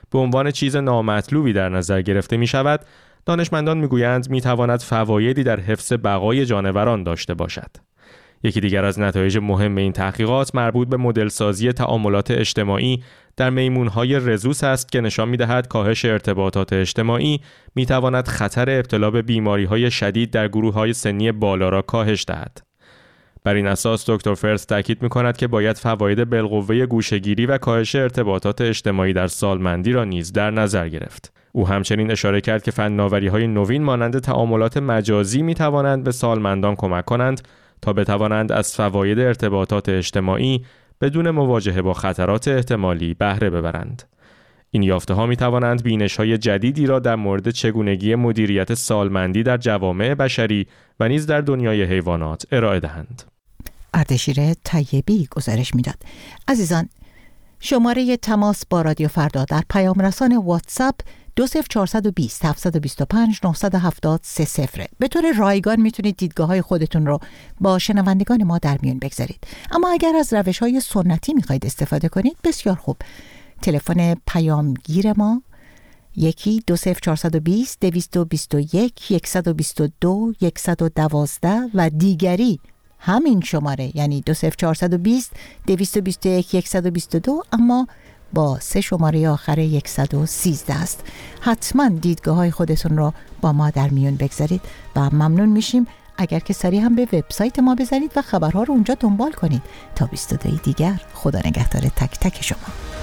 به عنوان چیز نامطلوبی در نظر گرفته می شود، دانشمندان می گویند می تواند فوایدی در حفظ بقای جانوران داشته باشد. یکی دیگر از نتایج مهم این تحقیقات مربوط به مدل‌سازی تعاملات اجتماعی در میمون‌های رزوس است که نشان می‌دهد کاهش ارتباطات اجتماعی می‌تواند خطر ابتلا به بیماری‌های شدید در گروه‌های سنی بالا را کاهش دهد. بر این اساس دکتر فرست تاکید می‌کند که باید فواید بالقوه گوشه‌گیری و کاهش ارتباطات اجتماعی در سالمندی را نیز در نظر گرفت. او همچنین اشاره کرد که فناوری‌های نوین مانند تعاملات مجازی می‌توانند به سالمندان کمک کنند تا بتوانند از فواید ارتباطات اجتماعی بدون مواجهه با خطرات احتمالی بهره ببرند. این یافته‌ها می‌توانند بینش‌های جدیدی را در مورد چگونگی مدیریت سالمندی در جوامع بشری و نیز در دنیای حیوانات ارائه دهند. اردشیر طیبی گزارش می‌داد. عزیزان، شماره تماس با رادیو فردا در پیام رسان واتساپ 20420 725 970 30. به طور رایگان میتونید دیدگاه‌های خودتون رو با شنوندگان ما در میون بگذارید. اما اگر از روش‌های سنتی میخواید استفاده کنید، بسیار خوب. تلفن پیامگیر ما 20420 221 122 112 و دیگری همین شماره، یعنی 20420 221 122 اما با 3 شماره آخر 113 است. حتما دیدگاه‌های خودتون رو با ما در میون بگذارید و ممنون میشیم اگر که سریع هم به وبسایت ما بزنید و خبرها رو اونجا دنبال کنید. تا 22 دیگر، خدا نگهدار تک تک شما.